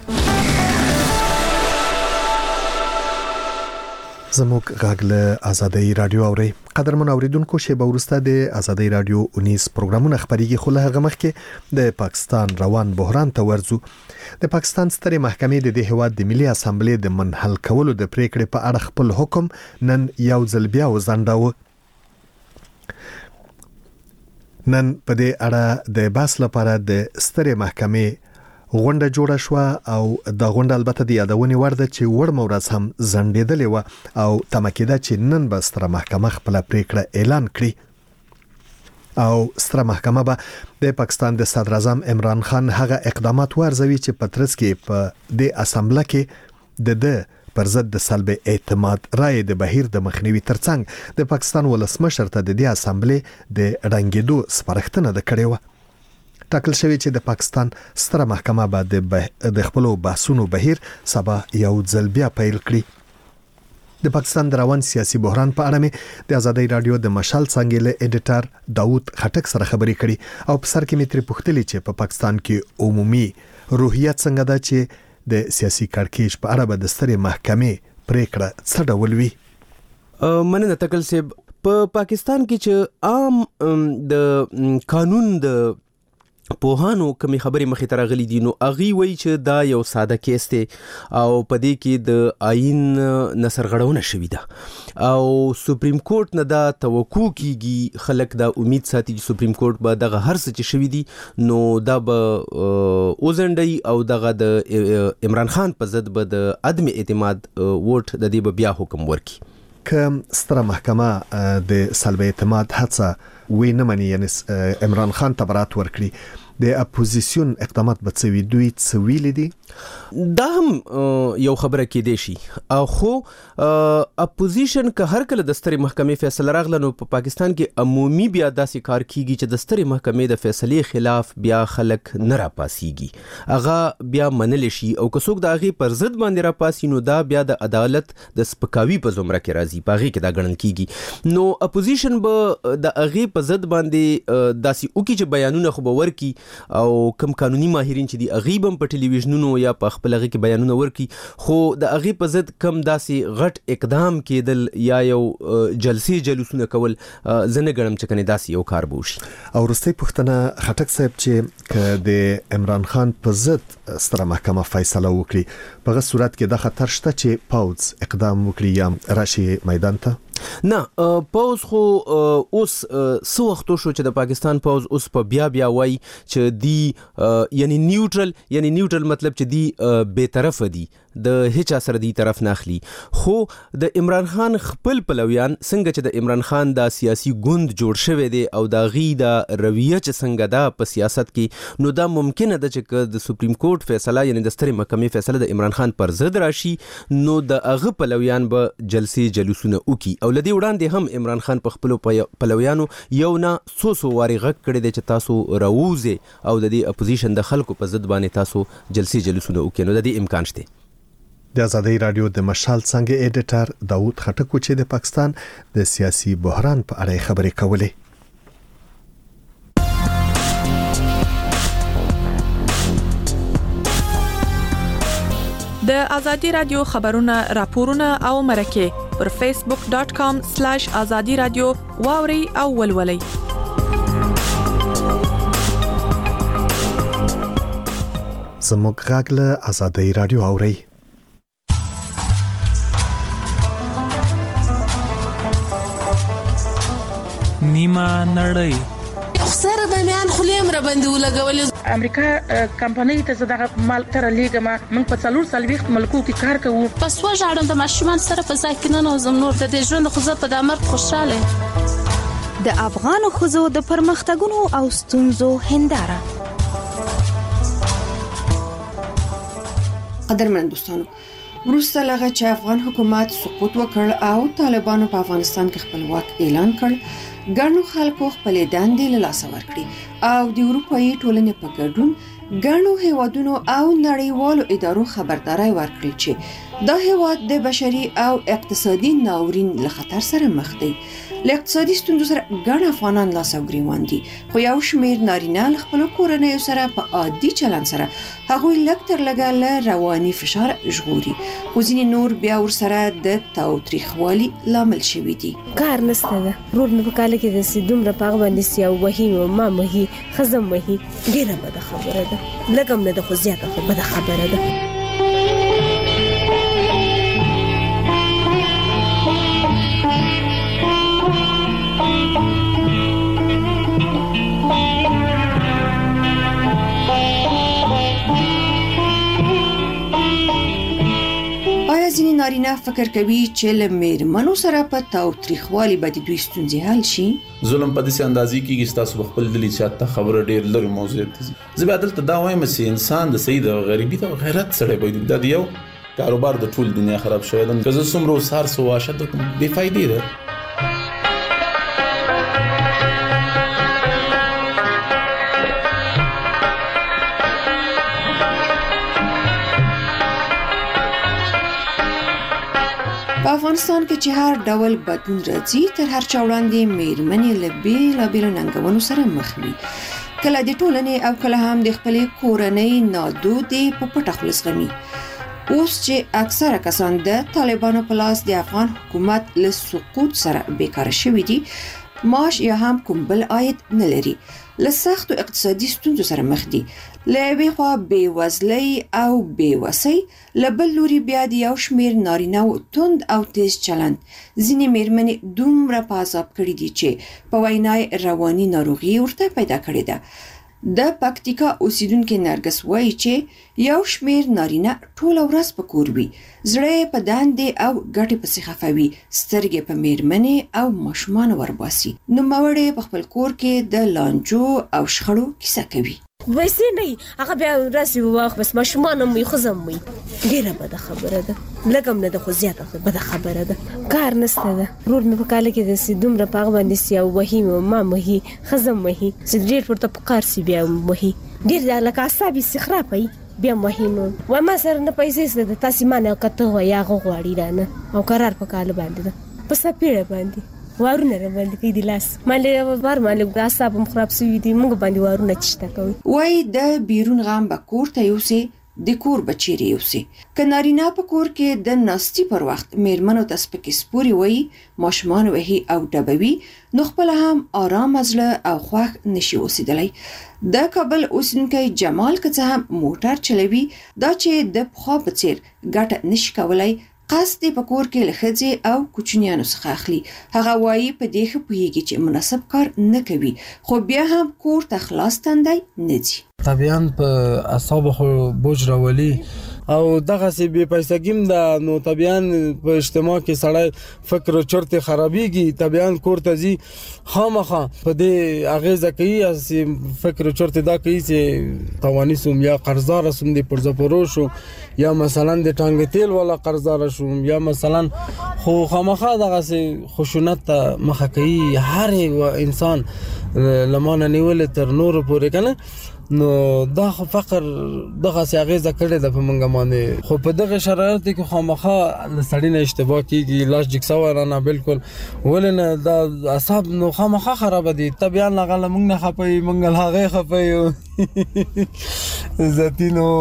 زموږ غږ له آزادۍ رادیو اوري. قدرمن اوریدونکو شیبه ورسته د آزادۍ رادیو 19 پروګرامونه خبريږي خو له هغه مخکې د پاکستان روان بحران ته ورزو. د پاکستان سترې محکمې د دې هواد د ملي اسامبلې د منحل کولو د پریکړې په اړه خپل حکم نن یو ځل بیا وزنداوه. نن په دې اړه د بحث لپاره د سترې محکمې غونډه جوړه شو او د غونډه البته د یادونې ورده چې وړ مورز هم زندېدلې و او تمکیده چې نن به ستره محکمه خپل پریکړه اعلان کړي او ستره محکمه به د پاکستان د صدر اعظم عمران خان هغه اقدامات ورزوي چې پترس کې په د اسامبله کې د پر ضد د سلب اعتماد رائے د بهیر د مخنیوي ترڅنګ د پاکستان ولسمشر ته د اسامبلې د رنګېدو سپارښتنه د کړې و. ټاکل شوی چې د پاکستان ستره محکمه به د خپل بحثونو بهیر سبا یو ځل بیا پیل کړي. د پاکستان د روان سیاسي بحران په اړه مې د آزادۍ رادیو د مشال څنګه له ایډیټر داوود خټک سره خبرې کړي او په سر کې مې تر پوښتنه چې په پاکستان کې عمومي روحیت څنګه ده چې د سیاسي کړکېچ په اړه به د سترې محکمې پریکړه څه ډول وي. مننه تکل صاحب. په پاکستان کې چې عام د قانون د پوهانو کومې خبرې مخې ته راغلي دي نو هغوی وایي چې دا یو ساده کیس دی او په دې کې د آئین نه سرغړونه شوې ده او سپریم کورټ نه دا توقع کیږي خلک دا امید ساتي چې سپریم کورټ به دغه هر څه چې شوي دي نو دا به وزنډي او دغه د عمران خان په ضد به د عدم اعتماد ووټ د دې به بیا حکم ورکړي. که ستره محکمه د سلب اعتماد هڅه وی نه مني یعنی عمران خان ته برات ورکړي د اپوزیسیون اقدامات به څه وي دوی څه ویلي دي؟ دا هم یو خبره کېدای شي خو اپوزیشن که هر کله د سترې محکمې فیصله راغله نو په پاکستان کې عمومي بیا داسې کار کیږي چې د سترې محکمې د فیصلې خلاف بیا خلک نه راپاسیږي هغه بیا منلی شي او که څوک د هغې پر ضد باندې راپاسي نو دا بیا د عدالت د سپکاوي په زمره کې راځي په هغې کې دا ګڼل کیږي نو اپوزیشن به د هغې په ضد باندې داسې وکړي چې بیانونه خو به ورکړي او کم قانوني ماهرین چې دي هغوی به هم په ټلویزیونونو یا په خپل هغې کې بیانونه ورکړي خو د هغې په ضد کم داسې غټ اقدام کېدل یا یو جلسې جلوسونه کول زه نه ګڼم چې کنې داسې یو کار به وشي. او وروستۍ پوښتنه خټک صاحب چې که د عمران خان په ضد ستره محکمه فیصله وکړي په هغه صورت کې دا خطر شته چې پوځ اقدام وکړي یا راشي میدان ته؟ نه پوز خو اوس څه وخت شو چې د پاکستان پوز اوس په بیا وایي چې دی یعنی نیوټرل مطلب چې دی بے طرف دي د هیڅ سره دی طرف نه اخلي خو د عمران خان خپل پلویان څنګه چې د عمران خان د سیاسي ګوند جوړ شوی دی او د غي د رویه چې څنګه دا په سیاست کې نو دا ممکنه ده چې د سپریم کورټ فیصله یعنی د سترې محکمې فیصله د عمران خان پر ضد راشي نو د هغه پلویان به جلسې جلوسونه وکي او لدی وړاندې هم عمران خان په خپل پلویانو یو نه سوسو واری غږ کړی دی چې تاسو راوځئ او د دې اپوزیشن د خلکو په ضد باندې تاسو جلسې جلوسونه وکړئ نو د دې امکان شته. د آزادۍ رادیو د مشال څنګه ایډیټر داوود خټک چې د پاکستان د سیاسي بحران په اړه خبرې کولې. د آزادۍ رادیو خبرونه راپورونه او مرکه پر facebook.com/azadi radio واوري او ولولي. زموږ غږ له آزادۍ رادیو اوري. نیمه نړۍ سره د میان خلیم را باندې ولګولې امریکا کمپنۍ ته زړه مال تر لیګما موږ په 4 ملکو کې کار کوو پس وژاړم د ماشومان سره په ځای کې نه نوزم نور د دې ژوند خو زه په دمر خوشاله د افغان خزو د پرمختګونو او ستونزو هنداره. قدرمن دوستانو وروسته لغه چې افغان حکومت سقوط وکړ او طالبانو په افغانستان کې خپلواک اعلان کړ ګڼو خلکو خپل دندې له لاسه ورکړي او د اروپאי ټولنې په ګډون ګڼو هیوادونو او نړیوالو ادارو خبرداري ورکړي چې دا هیواد د بشري او اقتصادي ناورین له خطر سره مخ دی. له اقتصادي ستونزو سره ګڼ افغانان لاس او ګریوان دي خو یو شمېر نارینه له خپل کورنۍ سره په عادي چلند سره هغوی لږ تر لږه له رواني فشار ژغوري خو ځینې نور بیا ورسره د تاوتریخوالي لامل شوي دي. کار نشته ده رور مې په کال کې د سیدوم را پاغ باندې سیا وهي او ما مهي خزم مهي ډیره بده خبره ده لګم نه د خو زیاته خو بده خبره ده. ځینې نارینه فکر کوي چې له میرمنو سره په تاوتریخوالي باندې دوی ستونزې حل شي. ظلم په داسې اندازې کې تاسو خپل دلی چاته خبره ډېر لږ موضوع دي زه به عدالت دا وایم چې انسان د سید او غریبي ته غیرت سره باید د یو کاروبار د ټول دنیا خراب شوی ده که زه څومره سار سو واشه د بې فایدې ده. په افغانستان کې چې هر ډول بدلون راځي تر هر چا وړاندې میرمنې له بیلابیلو ننګونو سره مخ وي کله د ټولنې او کله هم د خپلې کورنۍ نادودې په پټه خوله زغمي. اوس چې اکثره کسان د طالبانو په لاس د افغان حکومت له سقوط سره بیکاره شوي دي معاش یا هم کوم بل عاید نه لري. له سختو اقتصادي ستونزو سره مخ دي. له یوې خوا بېوزلۍ او بېوسۍ، له بل لوري بیا د یو شمېر نارینهو توند او تیز چلند ځینې مېرمنې دومره په عذاب کړي دي چې په وینا یې رواني ناروغي ورته پیدا کړې ده. د پکتیکا اوسیدونکې نرګس وایي چې یو شمېر نارینه ټوله ورځ په کور وي، زړه یې په دندې او ګټې پسې خفه وي، سترګې په مېرمنې او ماشومانو ورباسي. نوموړې په خپل کور کې د لانجو او شخړو کیسه کوي. ویسې نه هغه بیا راسي واخ بس ماشومان هم وي ښځه هم وي. ډېره بده خبره ده، لږ هم نه ده خو زیاته بده خبره ده. کار نشته ده. ورور مې په کاله کې داسې دومره په هغه باندې سي او وهي مې ما هم وهي ښځه هم وهي چې ډېر ورته په کار سي بیا هم وهي. ډېر لکه اعصاب یې استخراپ وي بیا هم وهي نو وایي ما سره نه پیسې شته ده، تاسې ما نه که ته وایي هغه غواړي رانه او قرار په کاله باندې ده په سپېړه باندې وارونه را باندې کوي د لاس مالې بار مالې اعصاب هم خراب شوي دي موږ باندې وارونه چشته کوي. وایي د بیرون غم به کور ته یوسي د کور به چیرې یوسي. که نارینه په کور کې د ناستي پر وخت مېرمنو ته سپکې سپورې وایي، ماشومان وهي او ډبوي، نو خپله هم آرامه زړه او خوښ نشي اوسېدلی. د کابل اوسیدونکی جمال که څه هم موټر چلوي، دا چې د پخوا په څېر ګټه نشي کولی، قصد په کور کې له ښځې او کوچنیانو څخه اخلي. هغه وایي په دې ښه پوهېږي چې مناسب کار نه کوي، خو بیا هم کور ته خلاص تندی نه ځي. طبیعاً په اعصابو خو بوج راولي او دغسې بې پیسګیم ده، نو طبیعاً په اجتماع کې سړی فکر و چرتې خرابېږي، طبیعاً کور ته ځي خامخا په دې اغېزه کوي، هسې فکر و چرتې دا کوي چې تاواني سوم یا قرضداره سوم د پرزپرو شو یا مثلا د ټانګې تیل والا قرضداره شوم یا مثلا خو خامخا دغسې خشونت ته مخه کوي هر انسان لمانه نیولې تر نورو پورې که نه، نو دا خو فقر دغسې اغېزه کړې ده په موږ باندې. خو په دغه شرایطو کې خامخا له سړي نه اشتباه کېږي، لاس جګ سوی رانه بلکل ولې نه دا اعصاب نو خامخا خرابه دي. طبیعا هغه له موږ نه خفه موږ له هغې خفه ذاتي نو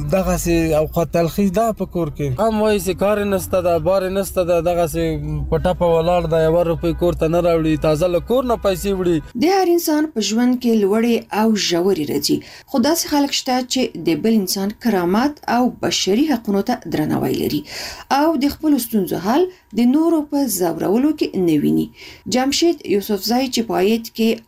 دغسې اوقات تلخي ده په کور کې. هم وایي چې کار یې نشته ده، بار یې نشته ده، دغسې په ټپه ولاړ ده، یوه روپۍ کور ته نه راوړي، تازه له کور نه پیسې وړي. د هر انسان په ژوند کې لوړې او ژورې راځي، خو داسې خلک شته چې د بل انسان کرامت او بشري حقونو ته درناوی لري او د خپلو ستونزو حل د نورو په ځورولو کې نه ویني. جمشید یوسفزی چې په عاید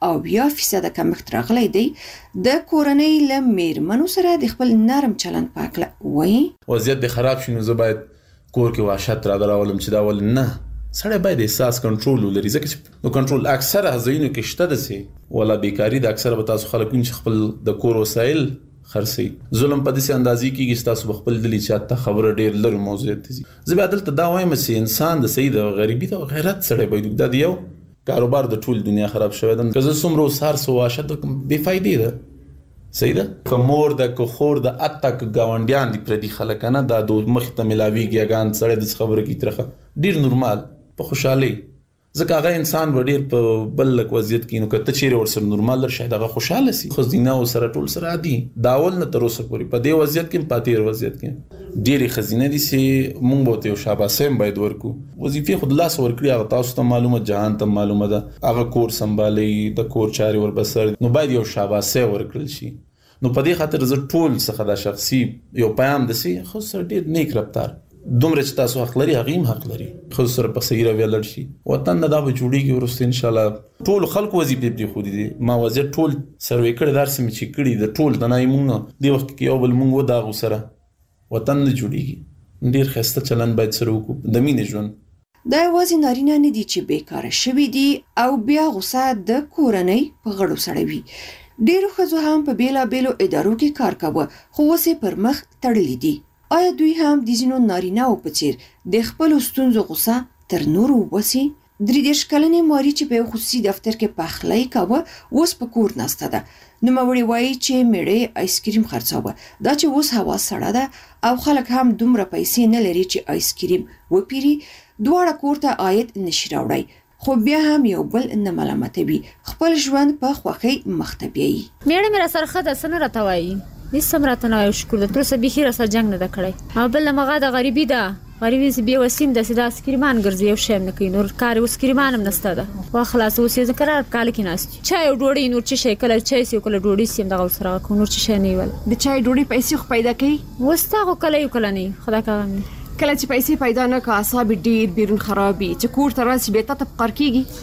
کې 80% کمښت راغلی دی، د کورنۍ له مېرمنو سره د خپل نرم چلند په هکله وایي. وضعیت دې خراب شي نو زه باید کور کې وحشت راولم چې دا ولې نه، سړی باید احساس کنټرول ولري، ځکه چې نو کنټرول اکثره ځایونو کې شته دسې ولا بیکاري د اکثره به تاسو خلک وینئ چې خپل د کور وسایل خرڅوي. ظلم په داسې اندازې کېږي چې تاسو به خپل دلي چې ته خبره ډېر لرې موضوع ته ځي. زه بیا دلته دا وایم چې انسان د صحیح د غریبي ته غیرت سړی باید دا د یو کاروبار د ټول دنیا خراب شوی ده. که زه څومره اوس هر څه واشه بې فایدې ده، صحیح ده، که مور ده که خور ده حتی که ګاونډیان دي پردي خلک نه دا د مخې ته میلاویږي اګان سړی داسې خبره کوي ترخه ډېر نورمال په خوشحالۍ، ځکه هغه انسان به ډېر په بل لک وضعیت کې نو که ته چیرې ورسره نورمال در شاید هغه خوشحاله سي. ښځینه ورسره ټول سره عادي د اول نه تر اوسه پورې په دې وضعیت کې په تېر وضعیت کې ډېرې ښځینه دي چې موږ به ورته یو شاباسي هم باید ورکړو. وظیفې خو د لاسه ورکړي هغه تاسو ته معلومه، جهان ته معلومه ده، هغه کور سنبالوي، د کور چارې وربسر، نو باید یو شاباسي ورکړل شي. نو په دې خاطر زه ټول څخه دا شخصي یو پیام دسې خو سره ډېر نیک رفتار دومره چې تاسو حق لري هغه هم حق لري، خو سره په صحیح رویه لړ شي وطن دا به جوړیږي ورسته ان شاء الله. ټول خلک وظیفې پرې خو دي، ما وظیفه ټول سروې کړی دار سم چې کړی د ټول د نایمونه دی وخت کې یو بل مونږ دا غو سره وطن نه جوړیږي. ډیر خسته چلن باید سره وکړو د مینې ژوند. دا یوازې نارینه نه دي چې بیکاره شوي دي او بیا غوسه د کورنۍ په غړو سړوي. ډیرو ښځو هم په بیلابیلو ادارو کې کار کاوه خو اوس یې پر مخ تړلي دي. آیا دوی هم د ځینو نارینه‌و په څیر د خپلو ستونزو غوسه تر نورو وباسي؟ 33 کلنې ماري چې په یو خصوصي دفتر کې پخلی کاوه اوس په کور ناسته ده. نوموړې وایي چې میړه آیسکریم خرڅاوه، دا چې اوس هوا سړه ده او خلک هم دومره پیسې نه لري چې آیسکریم وپیري، دواړه کور ته عاید نشي راوړی، خو بیا هم یو بل نه ملامتوي، خپل ژوند په خوښۍ مخ ته بیایي. میړه مې راسره ښه ده، څه نه راته وایي، هیڅ هم راته نه وایي، شکر ده، تر اوسه بیخي راسره جنګ نه ده کړی، او بل مغه د غریبي ده غریبي بي وسیم د سدا سکریمان ګرځي یو شی نه کوي نور کار اوس سکریمان هم نشته ده وا خلاص اوس یې قرار کال کې ناست چای او ډوډۍ نور څه شي کله چای سي کله ډوډۍ سیم دغه سره کو نور څه شي نه ویل د چای ډوډۍ پیسې خو پیدا کوي وستا کله یو کله نه خدا کاوه کله چې پیسې پیدا نه کا اعصاب ډیر بیرون خرابي چې کور ته راسي به ته کار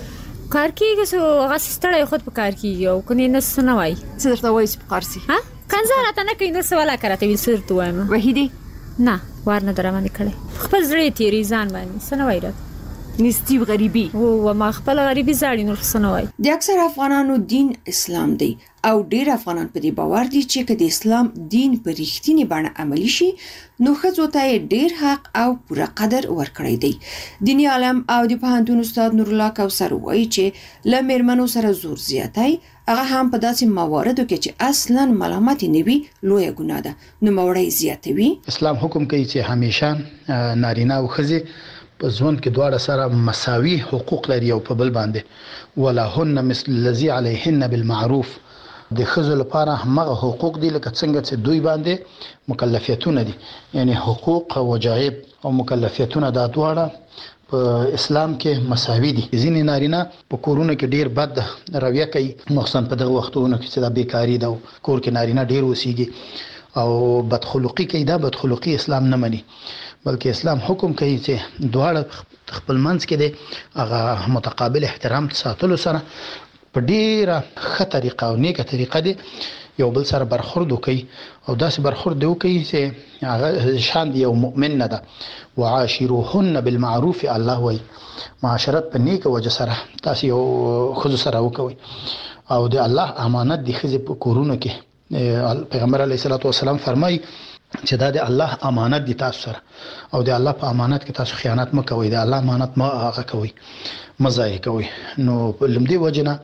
کیږي سو هغه ستړی خود په کار کیږي او کني نه سنوي څه درته وایي په کار سي ها کنځه راته نه کوي نو سواله کرته ویل سر تو وایم وحیدی نه ورنه درمانه کړي خپل زړه تیری ځان باندې سنوي راته نستی غریبي او ما خپل غریبي زاړي نور سنوي د اکثر افغانانو دین اسلام دی او ډیر افغانان په دې باور دي چې کله اسلام دین په رښتینی بڼه عملی شي نو ښځو ته ډیر حق او پوره قدر ورکړی دی دینی عالم او د پوهنتون استاد نور الله کوثر وایي چې ل میرمنو سره زور زیاتای هغه هم په داسې مواردو کې چې اصلا ملامت نه وي لوی ګناه ده نو موړی زیاتوي اسلام حکم کوي چې همیشه نارینه او ښځې په ژوند کې دواړه سره مساوي حقوق لري او په بل باندې ولهن مثل الذي عليهن بالمعروف د ښځو لپاره همغه حقوق دي لکه څنګه چې دوی باندې مکلفیتونه دي یعنی حقوق او واجب او مکلفیتونه دا دواړه په اسلام کې مساوي دي ځینې نارینه په کورونو کې ډیر بد رویه کوي مخصوصا په دغه وختونو کې چې د بیکاری ده کور کې نارینه ډیر وسیږي او بدخلقي کوي دا بدخلقي اسلام نه مني بلکې اسلام حکم کوي چې دواړه خپل منځ کې د هغه متقابل احترام ساتلو سره په ډیره ښه طریقه او نیکه طریقه دی یو بل سره برخورد وکړي او داسې برخورد وکړي چې هغه شان دی یو مؤمن نه ده وعاشروهن بالمعروف الله وایي معاشرت په نیکه وجه سره تاسو یو ښځو سره وکوي او د الله امانت دی ښځې په کورونو کې پیغمبر علیه الصلاۃ والسلام فرمایي چې دا د الله امانت دي تاسو سره او د الله په امانت کې تاسو خیانت مه کوئ د الله امانت مه هغه کوئ مه ضایع کوئ نو لمدي وجنه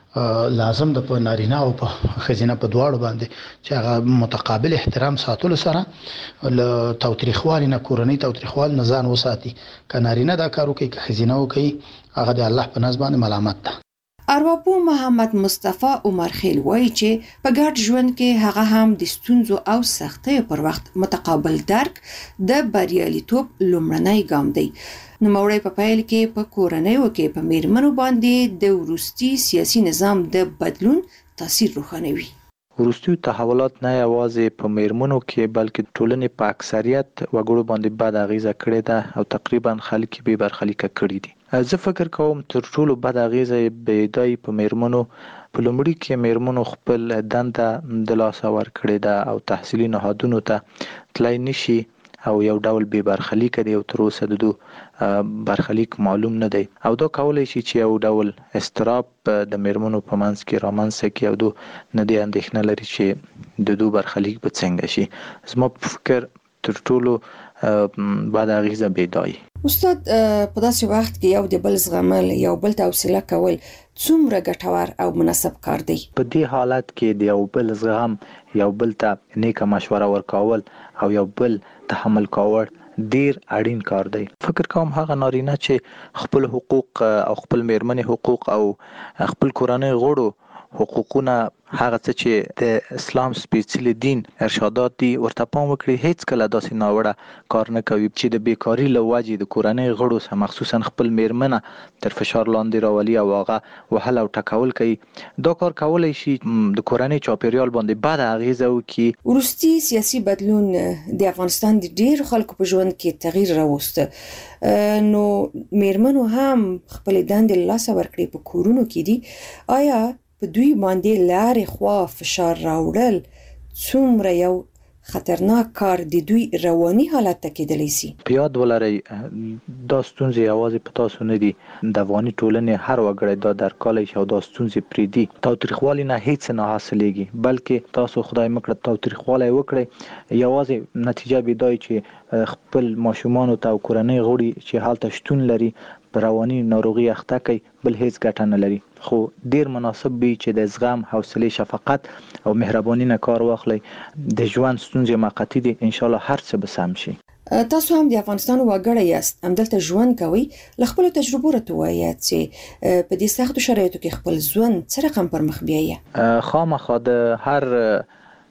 لازم د په نارینه او په خزینه په دواړو باندې چې هغه متقابل احترام ساتلو سره له توتریخوالي نه کورنۍ توتریخوال نه ځان وساتي که نارینه دا کار وکړي که خزینه وکړي هغه د الله په نظر باندې ملامت ده ارواپو محمد مصطفی عمر خیل وایي چې په ګډ ژوند کې هغه هم د ستونزو او سختیو پر وخت متقابل درک د بریالیتوب لومړنی ګام دی نو موړی په پیل کې په کورنیو کې په میرمنو باندې د وروستي سیاسي نظام د بدلون تاثیر روښانوي وروستي تحولات نه یوازې په میرمنو کې بلکې ټولنې په اکثریت وګړو باندې بد اغیزه کړې ده او تقریبا خلک به برخلیک کړي دي زه فکر کوم تر ټولو بد اغیزه به دای په میرمنو په لومړي کې میرمنو خپل دنده د لاس اور کړې ده او تحصیلي نهادونو ته تلای نشي او یو ډول به برخلیک دی او تر اوسه د برخلیک معلوم نه دی او دا کولای شي چې یو ډول استراب د میرمنو په منځ کې رامنځته کړي او دو نه دی اندېښنه لري چې د دو برخلیک به څنګه شي زما په فکر تر ټولو بعد اغیزه بيدای استاد په داسې وخت کې یو د بل زغمل یو بل ته حوصله کول څومره ګټور او مناسب کار دی په دې حالت کې د یو بل زغم یو بل ته نیکه مشوره ورکول او یو بل تحمل کول ډیر اړین کار دی فکر کوم هغه نارینه چې خپل حقوق او خپل میرمنې حقوق او خپل کورنۍ غړو حقوقونه هغه څه چې د اسلام سپیڅلی دین ارشادات دي ورته پام وکړي هیڅ کله داسې ناوړه کار نه کوي چې د بیکاری له وجې د کورنۍ غړو سره مخصوصا خپل میرمنه تر فشار لاندې راولي او هغه وهل او ټکول کوي دا کار کولای شي د کورنۍ چاپیریال باندې بد اغیزه وکړي وروستي سیاسي بدلون د افغانستان د ډیر خلکو په ژوند کې تغییر راوسته نو میرمنو هم خپل دندې له لاسه ورکړي په کورونو کې دي آیا په دوی باندې لارې خوا فشار راوړل څومره یو خطرناک کار د دوی رواني حالت ته کېدلی شي په یاد ولرئ دا ستونزې یوازې په تاسو نه دي د افغاني ټولنې هر وګړی دا درکولی شي او دا ستونزې پرېږدي تاوتریخوالي نه هیڅ نه حاصلېږي بلکې تاسو خدای مکړه تاوتریخوالی وکړئ یوازې نتیجه به دا چې خپل ماشومانو ته او کورنۍ غړي چې هلته شتون لري په رواني ناروغي اخته کوي بل هیڅ ګټه نه لري خو ډیر مناسب وي چې د زغم حوصله شفقت او مهرباني نه کار واخلي د ژوند ستونزې موقتی دي ان شاء الله هر څه به سم شي تاسو هم د افغانستان وګړی یاست همدلته ژوند کوئ له خپل تجربو راته وایاست چې په دې سختو شرایطو کې خپل ژوند څه رقم پر مخ بیایي خامخا د هر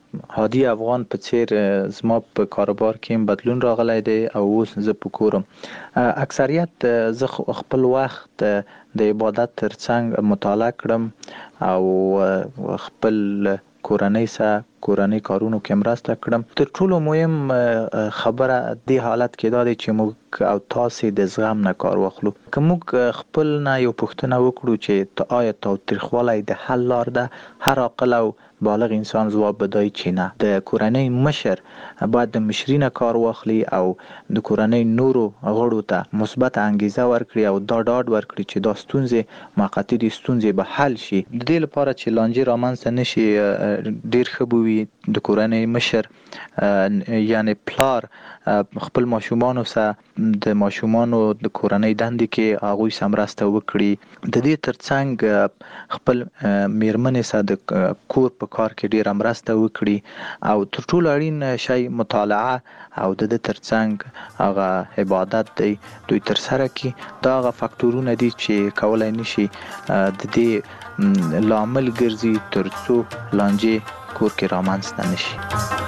هادي افغان په څیر زما په کاروبار کې بدلون راغلی دی او اوس زه په کورم. اکثریت زه خپل وخت د عبادت ترڅنګ مطالعه کړم او خپل کورنۍ سره کورنۍ کارونو کې مرسته کړم. تر ټولو مهم خبره د حالت کې دا دی چې موږ او تاسو د زغم نه کار واخلو. که موږ خپل نه یو پوښتنه وکړو چې آیا تاوتریخوالی د حل لار ده، هر عاقل او بالغ انسان ځواب بدای چې نه. د کورنۍ مشر باید د مشري نه کار واخلي او د کورنۍ نورو غړو ته مثبت انګیزه ورکړي او دا ډاډ ورکړي چې دا ستونزې موقتي دي، ستونزې به حل شي. د دې لپاره چې لانجې رامنځته نشي ډیر ښه به وي د کورنۍ مشر یعنی پلار خپل ماشومانو سره د ماشومانو د کورنۍ دندې کې هغوی سره مرسته وکړي. د دې ترڅنګ خپل میرمنې سره د کور په کار کې ډیره مرسته وکړي او تر ټولو اړین شی مطالعه او د ترڅنګ هغه عبادت دی دوی تر سره کی. دا هغه فاکتورونه دي چې کولای نشي د دې لامل ګرځي ترڅو لانجې کور کې رامنځته نشي.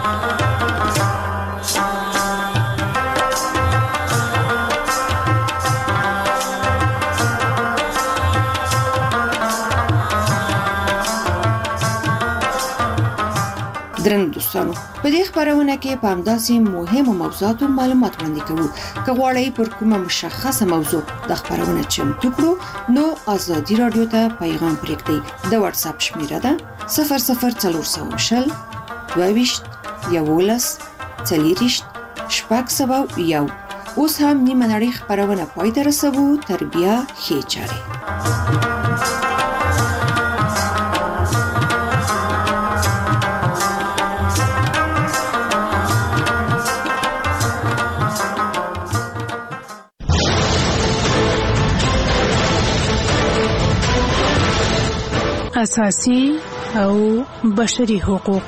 درنو دوستانو، په دې خبرونه کې په همداسې مهمو موضوعاتو معلومات وړاندې کوو. که غواړئ پر کومه مشخصه موضوع د خبرونه چمتو کړو نو ازادي رادیو ته پیغام پرېږدئ. د واتس اپ شمیره ده 00420 22 11 40 601. اوس هم نیمه نړۍ خبرونه پای ته رسوو. تر بیا ښې چارې. اساسي او بشري حقوق.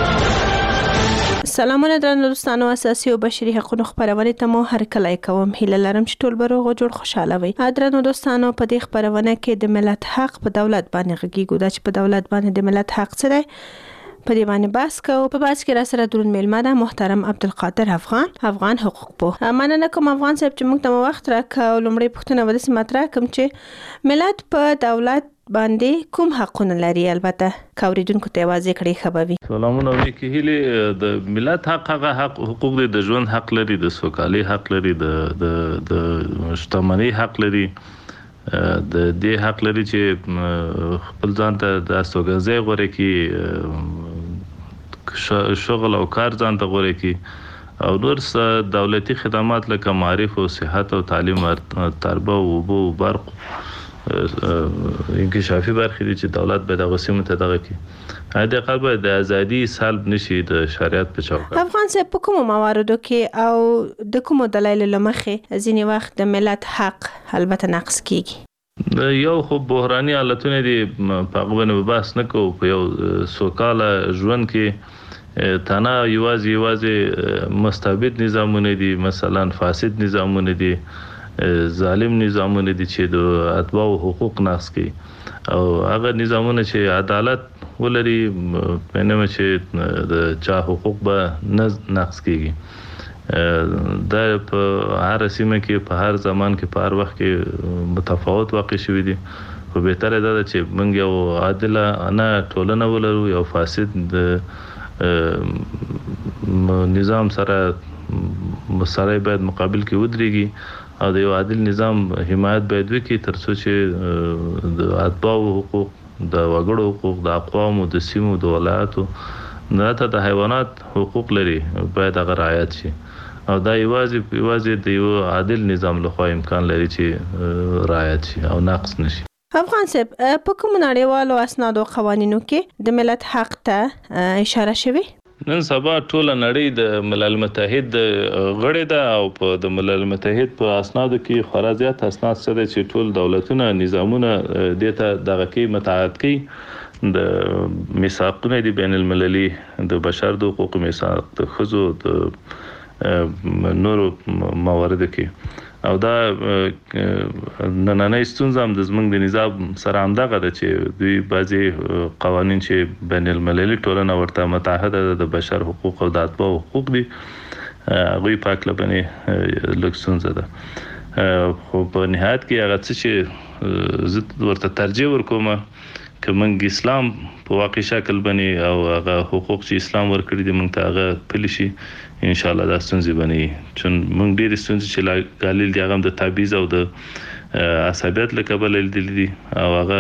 سلامونه درنو دوستانو، اساسي او بشري حقوقو خبرونه ته مو هر کله کوم. هیله لرم چې ټول به روغ جوړ خوشاله وي. درنو دوستانو، په دې خبرونه کې د ملت حق په دولت باندې غږیږو. دا چې په دولت باندې د ملت حق څه دی، په دې باندې بحث کوو. په بحث کې را سره درون میلمه ده محترم عبدالقادر افغان حقوق پوه. مننه کوم افغان صاحب چې موږ ته وخت راکړ. لومړی پوښتنه ودسې مطرح کوم چې ملت په دولت باندې کوم حقونه لري؟ البته کوریدونکو ته واضح کړي خبري. سلامونه وکي. هله د ملت حق هغه حقوق دي، د ژوند حق لري، د سوکالي حق لري، د شتمنۍ حق لري، د دې حق لري چې خپل ځان ته د استوګنځي غوړي کې شغل او کار ځان ته غوړي کې او نور دولتي خدمات لکه معرفت او صحت او تعلیم تربیه او اوبه او برق انکشافي برخې دي چې دولت به دغه سیمه ته دغه کې هدا قلبه د ازادي سلب نشي د شریعت په چوکاټ. افغان صاحب په کومو مواردو کې او د کومو دلایل لمخې ځینې وخت د ملت حق البته نقص کیږي؟ یو خو بحراني حالتونه دي، په هغه باندې بحث نه کوو. په یو سوکاله ژوند کې تنه یوازې مستبد نظامونه دي، مثلا فاسد نظامونه دي، ظالم نظامونه دي چې د اتباع حقوق نقض کوي او هغه نظامونه چې عدالت ولري پنه چې د چا حقوق به نقض کیږي. دا په هر سیمه کې په هر زمان کې په هر وخت کې متفاوت واقع شوی دي. خو به تر دا چې موږ یو عادلانه ټولنه ولرو، یو فاسد نظام سره باید مقابل کې ودرېږي او د یو عادل نظام حمایت باید وکړي ترڅو چې د اتباع حقوق، د وګړو حقوق، د اقوام او د سیمو د ولایاتو نه د حیوانات حقوق لري باید هغه رعایت شي او دا یوازې د یو عادل نظام لخوا امکان لري چې رعایت شي او نقص نشي. افغان صاحب په کوم نړیوالو اسنادو قوانینو کې د ملت حق ته اشاره شوی؟ نن سبا ټول نړۍ د ملل متحد غړي ده او په د ملل متحد په اسنادو کې خورا زیات اسناد سره چې ټول دولتونه نظامونه د ته دغه کې متعهد کوي. د میثاقونه دي بین المللي د بشر د حقوق میثاق د خزو د نورو موارد کې او دا نننۍ ستونزه هم د زموږ د نظام سره همدغه ده چې دوی بعضي قوانین چې بین المللي ټولنه ورته متحده ده د بشر حقوق او د اتباعو حقوق دي هغوی په هکله باندې لږ ستونزه ده خو په نهایت کې هغه څه چې زه ورته ترجیح ورکوم که موږ اسلام په واقعي شکل باندې او هغه حقوق چې اسلام ورکړي دي موږ ته هغه پلي شي ان شاء الله دا ستونزې باندې چون موږ ډېرې ستونزې چې ګالل دي هغه د تبعیض او د عصبیت له کبله لیدلي دي او هغه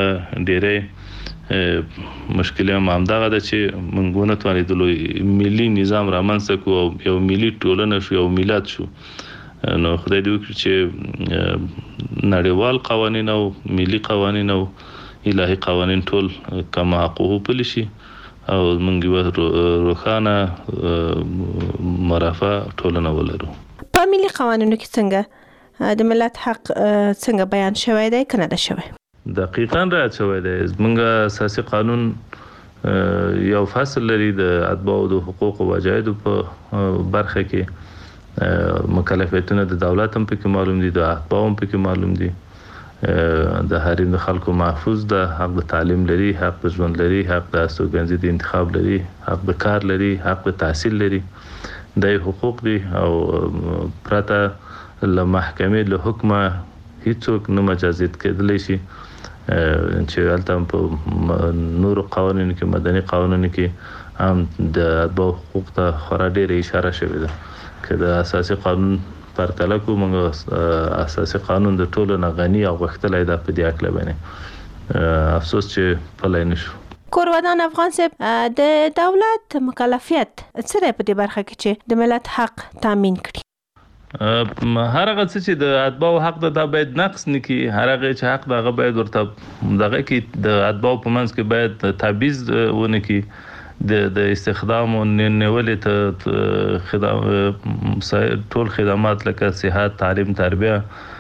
ډېرې مشکل هم همدغه ده چې موږ ونه توانېدلو ملي نظام رامنځته کړو او یو ملي ټولنه شو یو ملت شو نو خدای دې وکړي چې نړیوال قوانین او ملي قوانین او الهي قوانین ټول کما حقوق پلي شي او موږ یو روښانه مرافع ټولنه ولرو. په ملي قوانینو کې څنګه د ملت حق څنګه بیان شوی دی کنه ده شوی؟ دقیقاً رعایت شوی دی. موږ اساسي قانون یو فصل لري د اتباع او د حقوق او واجباتو په برخه کې مکلفیتونه د دولت هم پکې معلوم دي، د اتباع هم پکې معلوم دي. د حریم د خلکو محفوظ ده، حق د تعلیم لري، حق د ژوند لري، حق د استوګنځي د انتخاب لري، حق د کار لري، حق د تحصیل لري. دا حقوق دي او پرته له محکمې له حکمه هیڅوک نه مجازات کېدلی شي چې هلته په نورو قوانینو کې مدني قوانینو کې هم د اتباع حقوق ته خورا ډېره اشاره شوې ده. که د اساسي قانون پرتله کوو موږ اساسي قانون د ټولو نه غني او غښتلی ده په دې هکله باندې افسوس چې پلی نه شو. کورودان افغان صاحب د دولت مکلفیت څه دی په دې برخه کې چې د ملت حق تامین کړي؟ هر هغه څه چې د اتباعو حق ده دا باید نقص نه کړي. هر هغه چې حق ده هغه باید ورته دغه کې د اتباعو په منځ کې باید تبعیض ونه کړي. د استخدام او نیولې ته ټول خدمات لکه صحت، تعلیم، تربیه،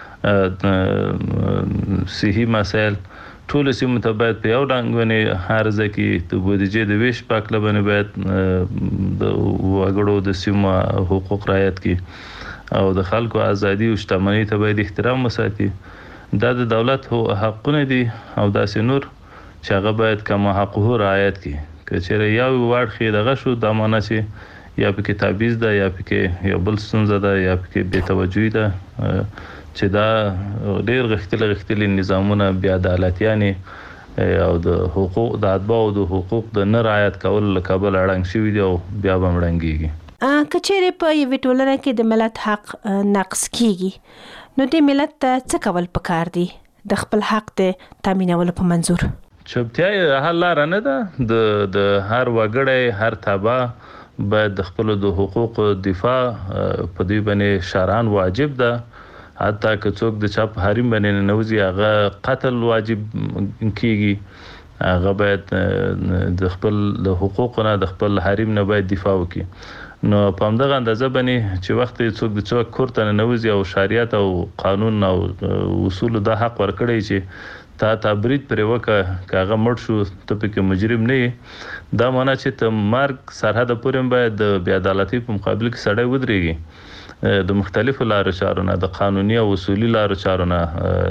صحي مسایل ټول سیمو ته باید په یو ډنګ باندې هر ځای کې د بودیجې د ویش په هکله باندې باید د وګړو د سیمو حقوق رعایت کړي او د خلکو ازادي او شتمنۍ ته باید احترام وساتي. دا د دولت حقونه دي او داسې نور چې هغه باید کما حقوق رعایت کړي. که چېرې یو واړخې دغه شو دا معنی چې یا پکې تبعیض ده یا پکې یو بل ستونزه ده یا پکې بې توجهي ده چې دا ډېر غښتلي نظامونه بې عدالتیانې او د حقوق د اتباعو د حقوق د نه رعایت کولو له کبله ړنګ شوي دي او بیا به هم ړنګېږي. که چېرې په یوې ټولنه کې د ملت حق نقص کیږي نو د ملت ته څه کول پکار دي د خپل حق د تامینولو په منظور؟ چوپتیا حل لاره نه ده. د هر وګړی هر تبع باید د خپلو د حقوقو دفاع په دوی باندې شرعاً واجب ده. حتی که څوک د چا په حریم باندې ننوځي هغه قتل واجب کیږي. هغه باید د خپل د حقوقو نه د خپل حریم نه باید دفاع وکړي. نو په همدغه اندازه باندې چې وخت څوک د څوک کور ته ننوځي او شریعت او قانون او اصول دا حق ورکړی چې تا برید پرې وکړه که هغه مړ شو ته پکې مجرم نه یې، دا معنی چې ته مرګ سرحده پورې باید د بې عدالتۍ په مقابل کې سړی ودرېږي. د مختلفو لارو چارو نه، د قانوني او اصولي لارو چارو نه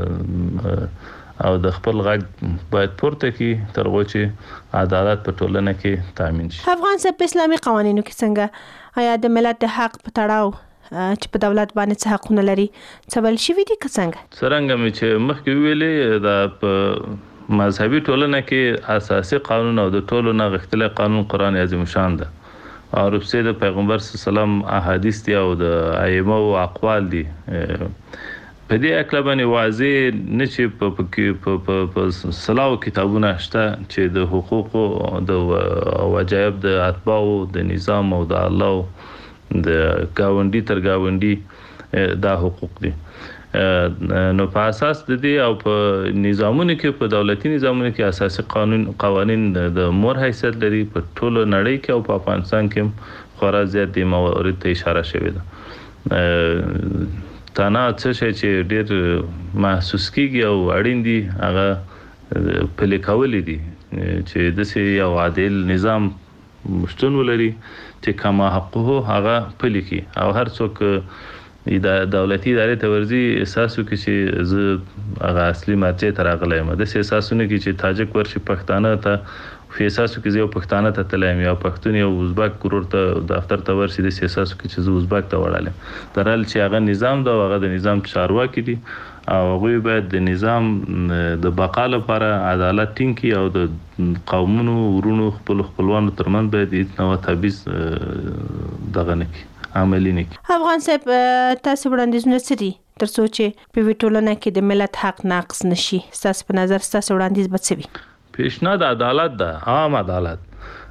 او د خپل غږ باید پورته کړي تر هغو چې عدالت په ټولنه کې تامین شي. افغان صاحب په اسلامي قوانینو کې څنګه آیا د ملت د حق په تړاو چې په دولت باندې څه حقونه لري څه بل شوي دي که څنګه؟ څرنګه مې چې مخکې ویلې دا په مذهبي ټولنه کې اساسي قانون او د ټولو نه غښتلی قانون قرآن عظیم شان ده او رپسې د پیغمبر صلی الله علیه وسلم احادیث دي او د ائمه او اقوال دي. په دې هکله باندې واضح نه چې په سلاو کتابونه شته چې د حقوقو د واجب د اتباعو د نظام او د الله د گاونډي تر گاونډي دا حقوق دي. نو په اساس د دې او په نظامونو کې په دولتي نظامونو کې اساسي قوانین د مور حیثیت لري. په ټولو نړۍ کې او په افغانستان کې خورا زیات دې موارد ته اشاره شوې ده. تنها څه شی چې ډېر محسوس کیږي او اړین دي هغه پلي کول دي چې داسې یو عادل نظام شتون ولري چې کما حقوق هغه پلي کړي او هر څوک دولتي ادارې ته ورځي احساس وکړي چې زه هغه اصلي مرجع ته راغلی یم د احساسونه کې چې تاجک ورشي پښتانه ته په احساس کې یو پښتانه ته تلایم یا پښتون یو ازبک کورور ته دفتر ته ورشي د احساس کې چې زه ازبک ته وړالم درال چې هغه نظام دا هغه د نظام چارواکي دي او هغه باید د نظام د بقا لپاره عدالت ټینګي او د قومونو ورونو خپلوانو ترمن باید نو تبعیض دغه نه کی عملی نه کی. افغان صاحب تاسو وړاندیزونه سړي تر څو چې په ویټولنه کې د ملت حق ناقص نشي تاسو په نظر تاسو وړاندیز بچوي پیشنهاد عدالت ده عام عدالت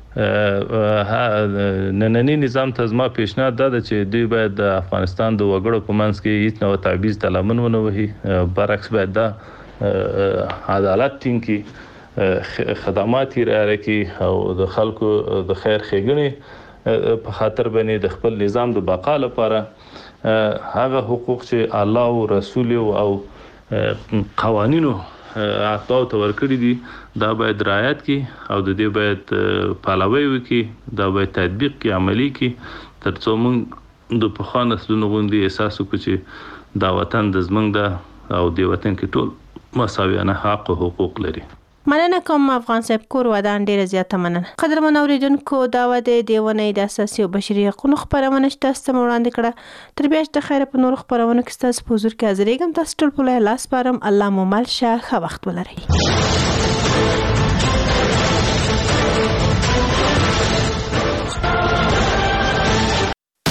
نننی نظام ته زما پیشنهاد ده چې دوی باید د افغانستان د وګړو په منځ کې هیڅ نوع تعویض تلمن ونه وهي برعکس باید د عدالت ټینګي خدمات لري کې او د خلکو د خیر ښېګڼې په خاطر باندې د خپل نظام د بقا لپاره هغه حقوق چې الله او رسول او قوانینو اعطاو ته ورکړي دي دا باید رعایت کی او د دې باید پالوي وکي دا باید تطبیق کی عملی کی ترڅو موږ د پخوانو نسلونو غوندي احساس وکړو چې دا وطن د زمنګ ده او د وطن کې ټول مساویانه حق او حقوق لري. مننه کوم افغان صاحب کور ودان ډیره زیاته مننه. قدرمن اوریدونکو دا و د دیونه د اساسي او بشري حقوقو خبرونه تاسو ته وړاندې کړه تر بیا د خیر په نور خبرونه کې تاسو په حضور کې حاضرېږم تاسو ټول په لاس پارم الله مو مل شه ښه وخت ولرئ.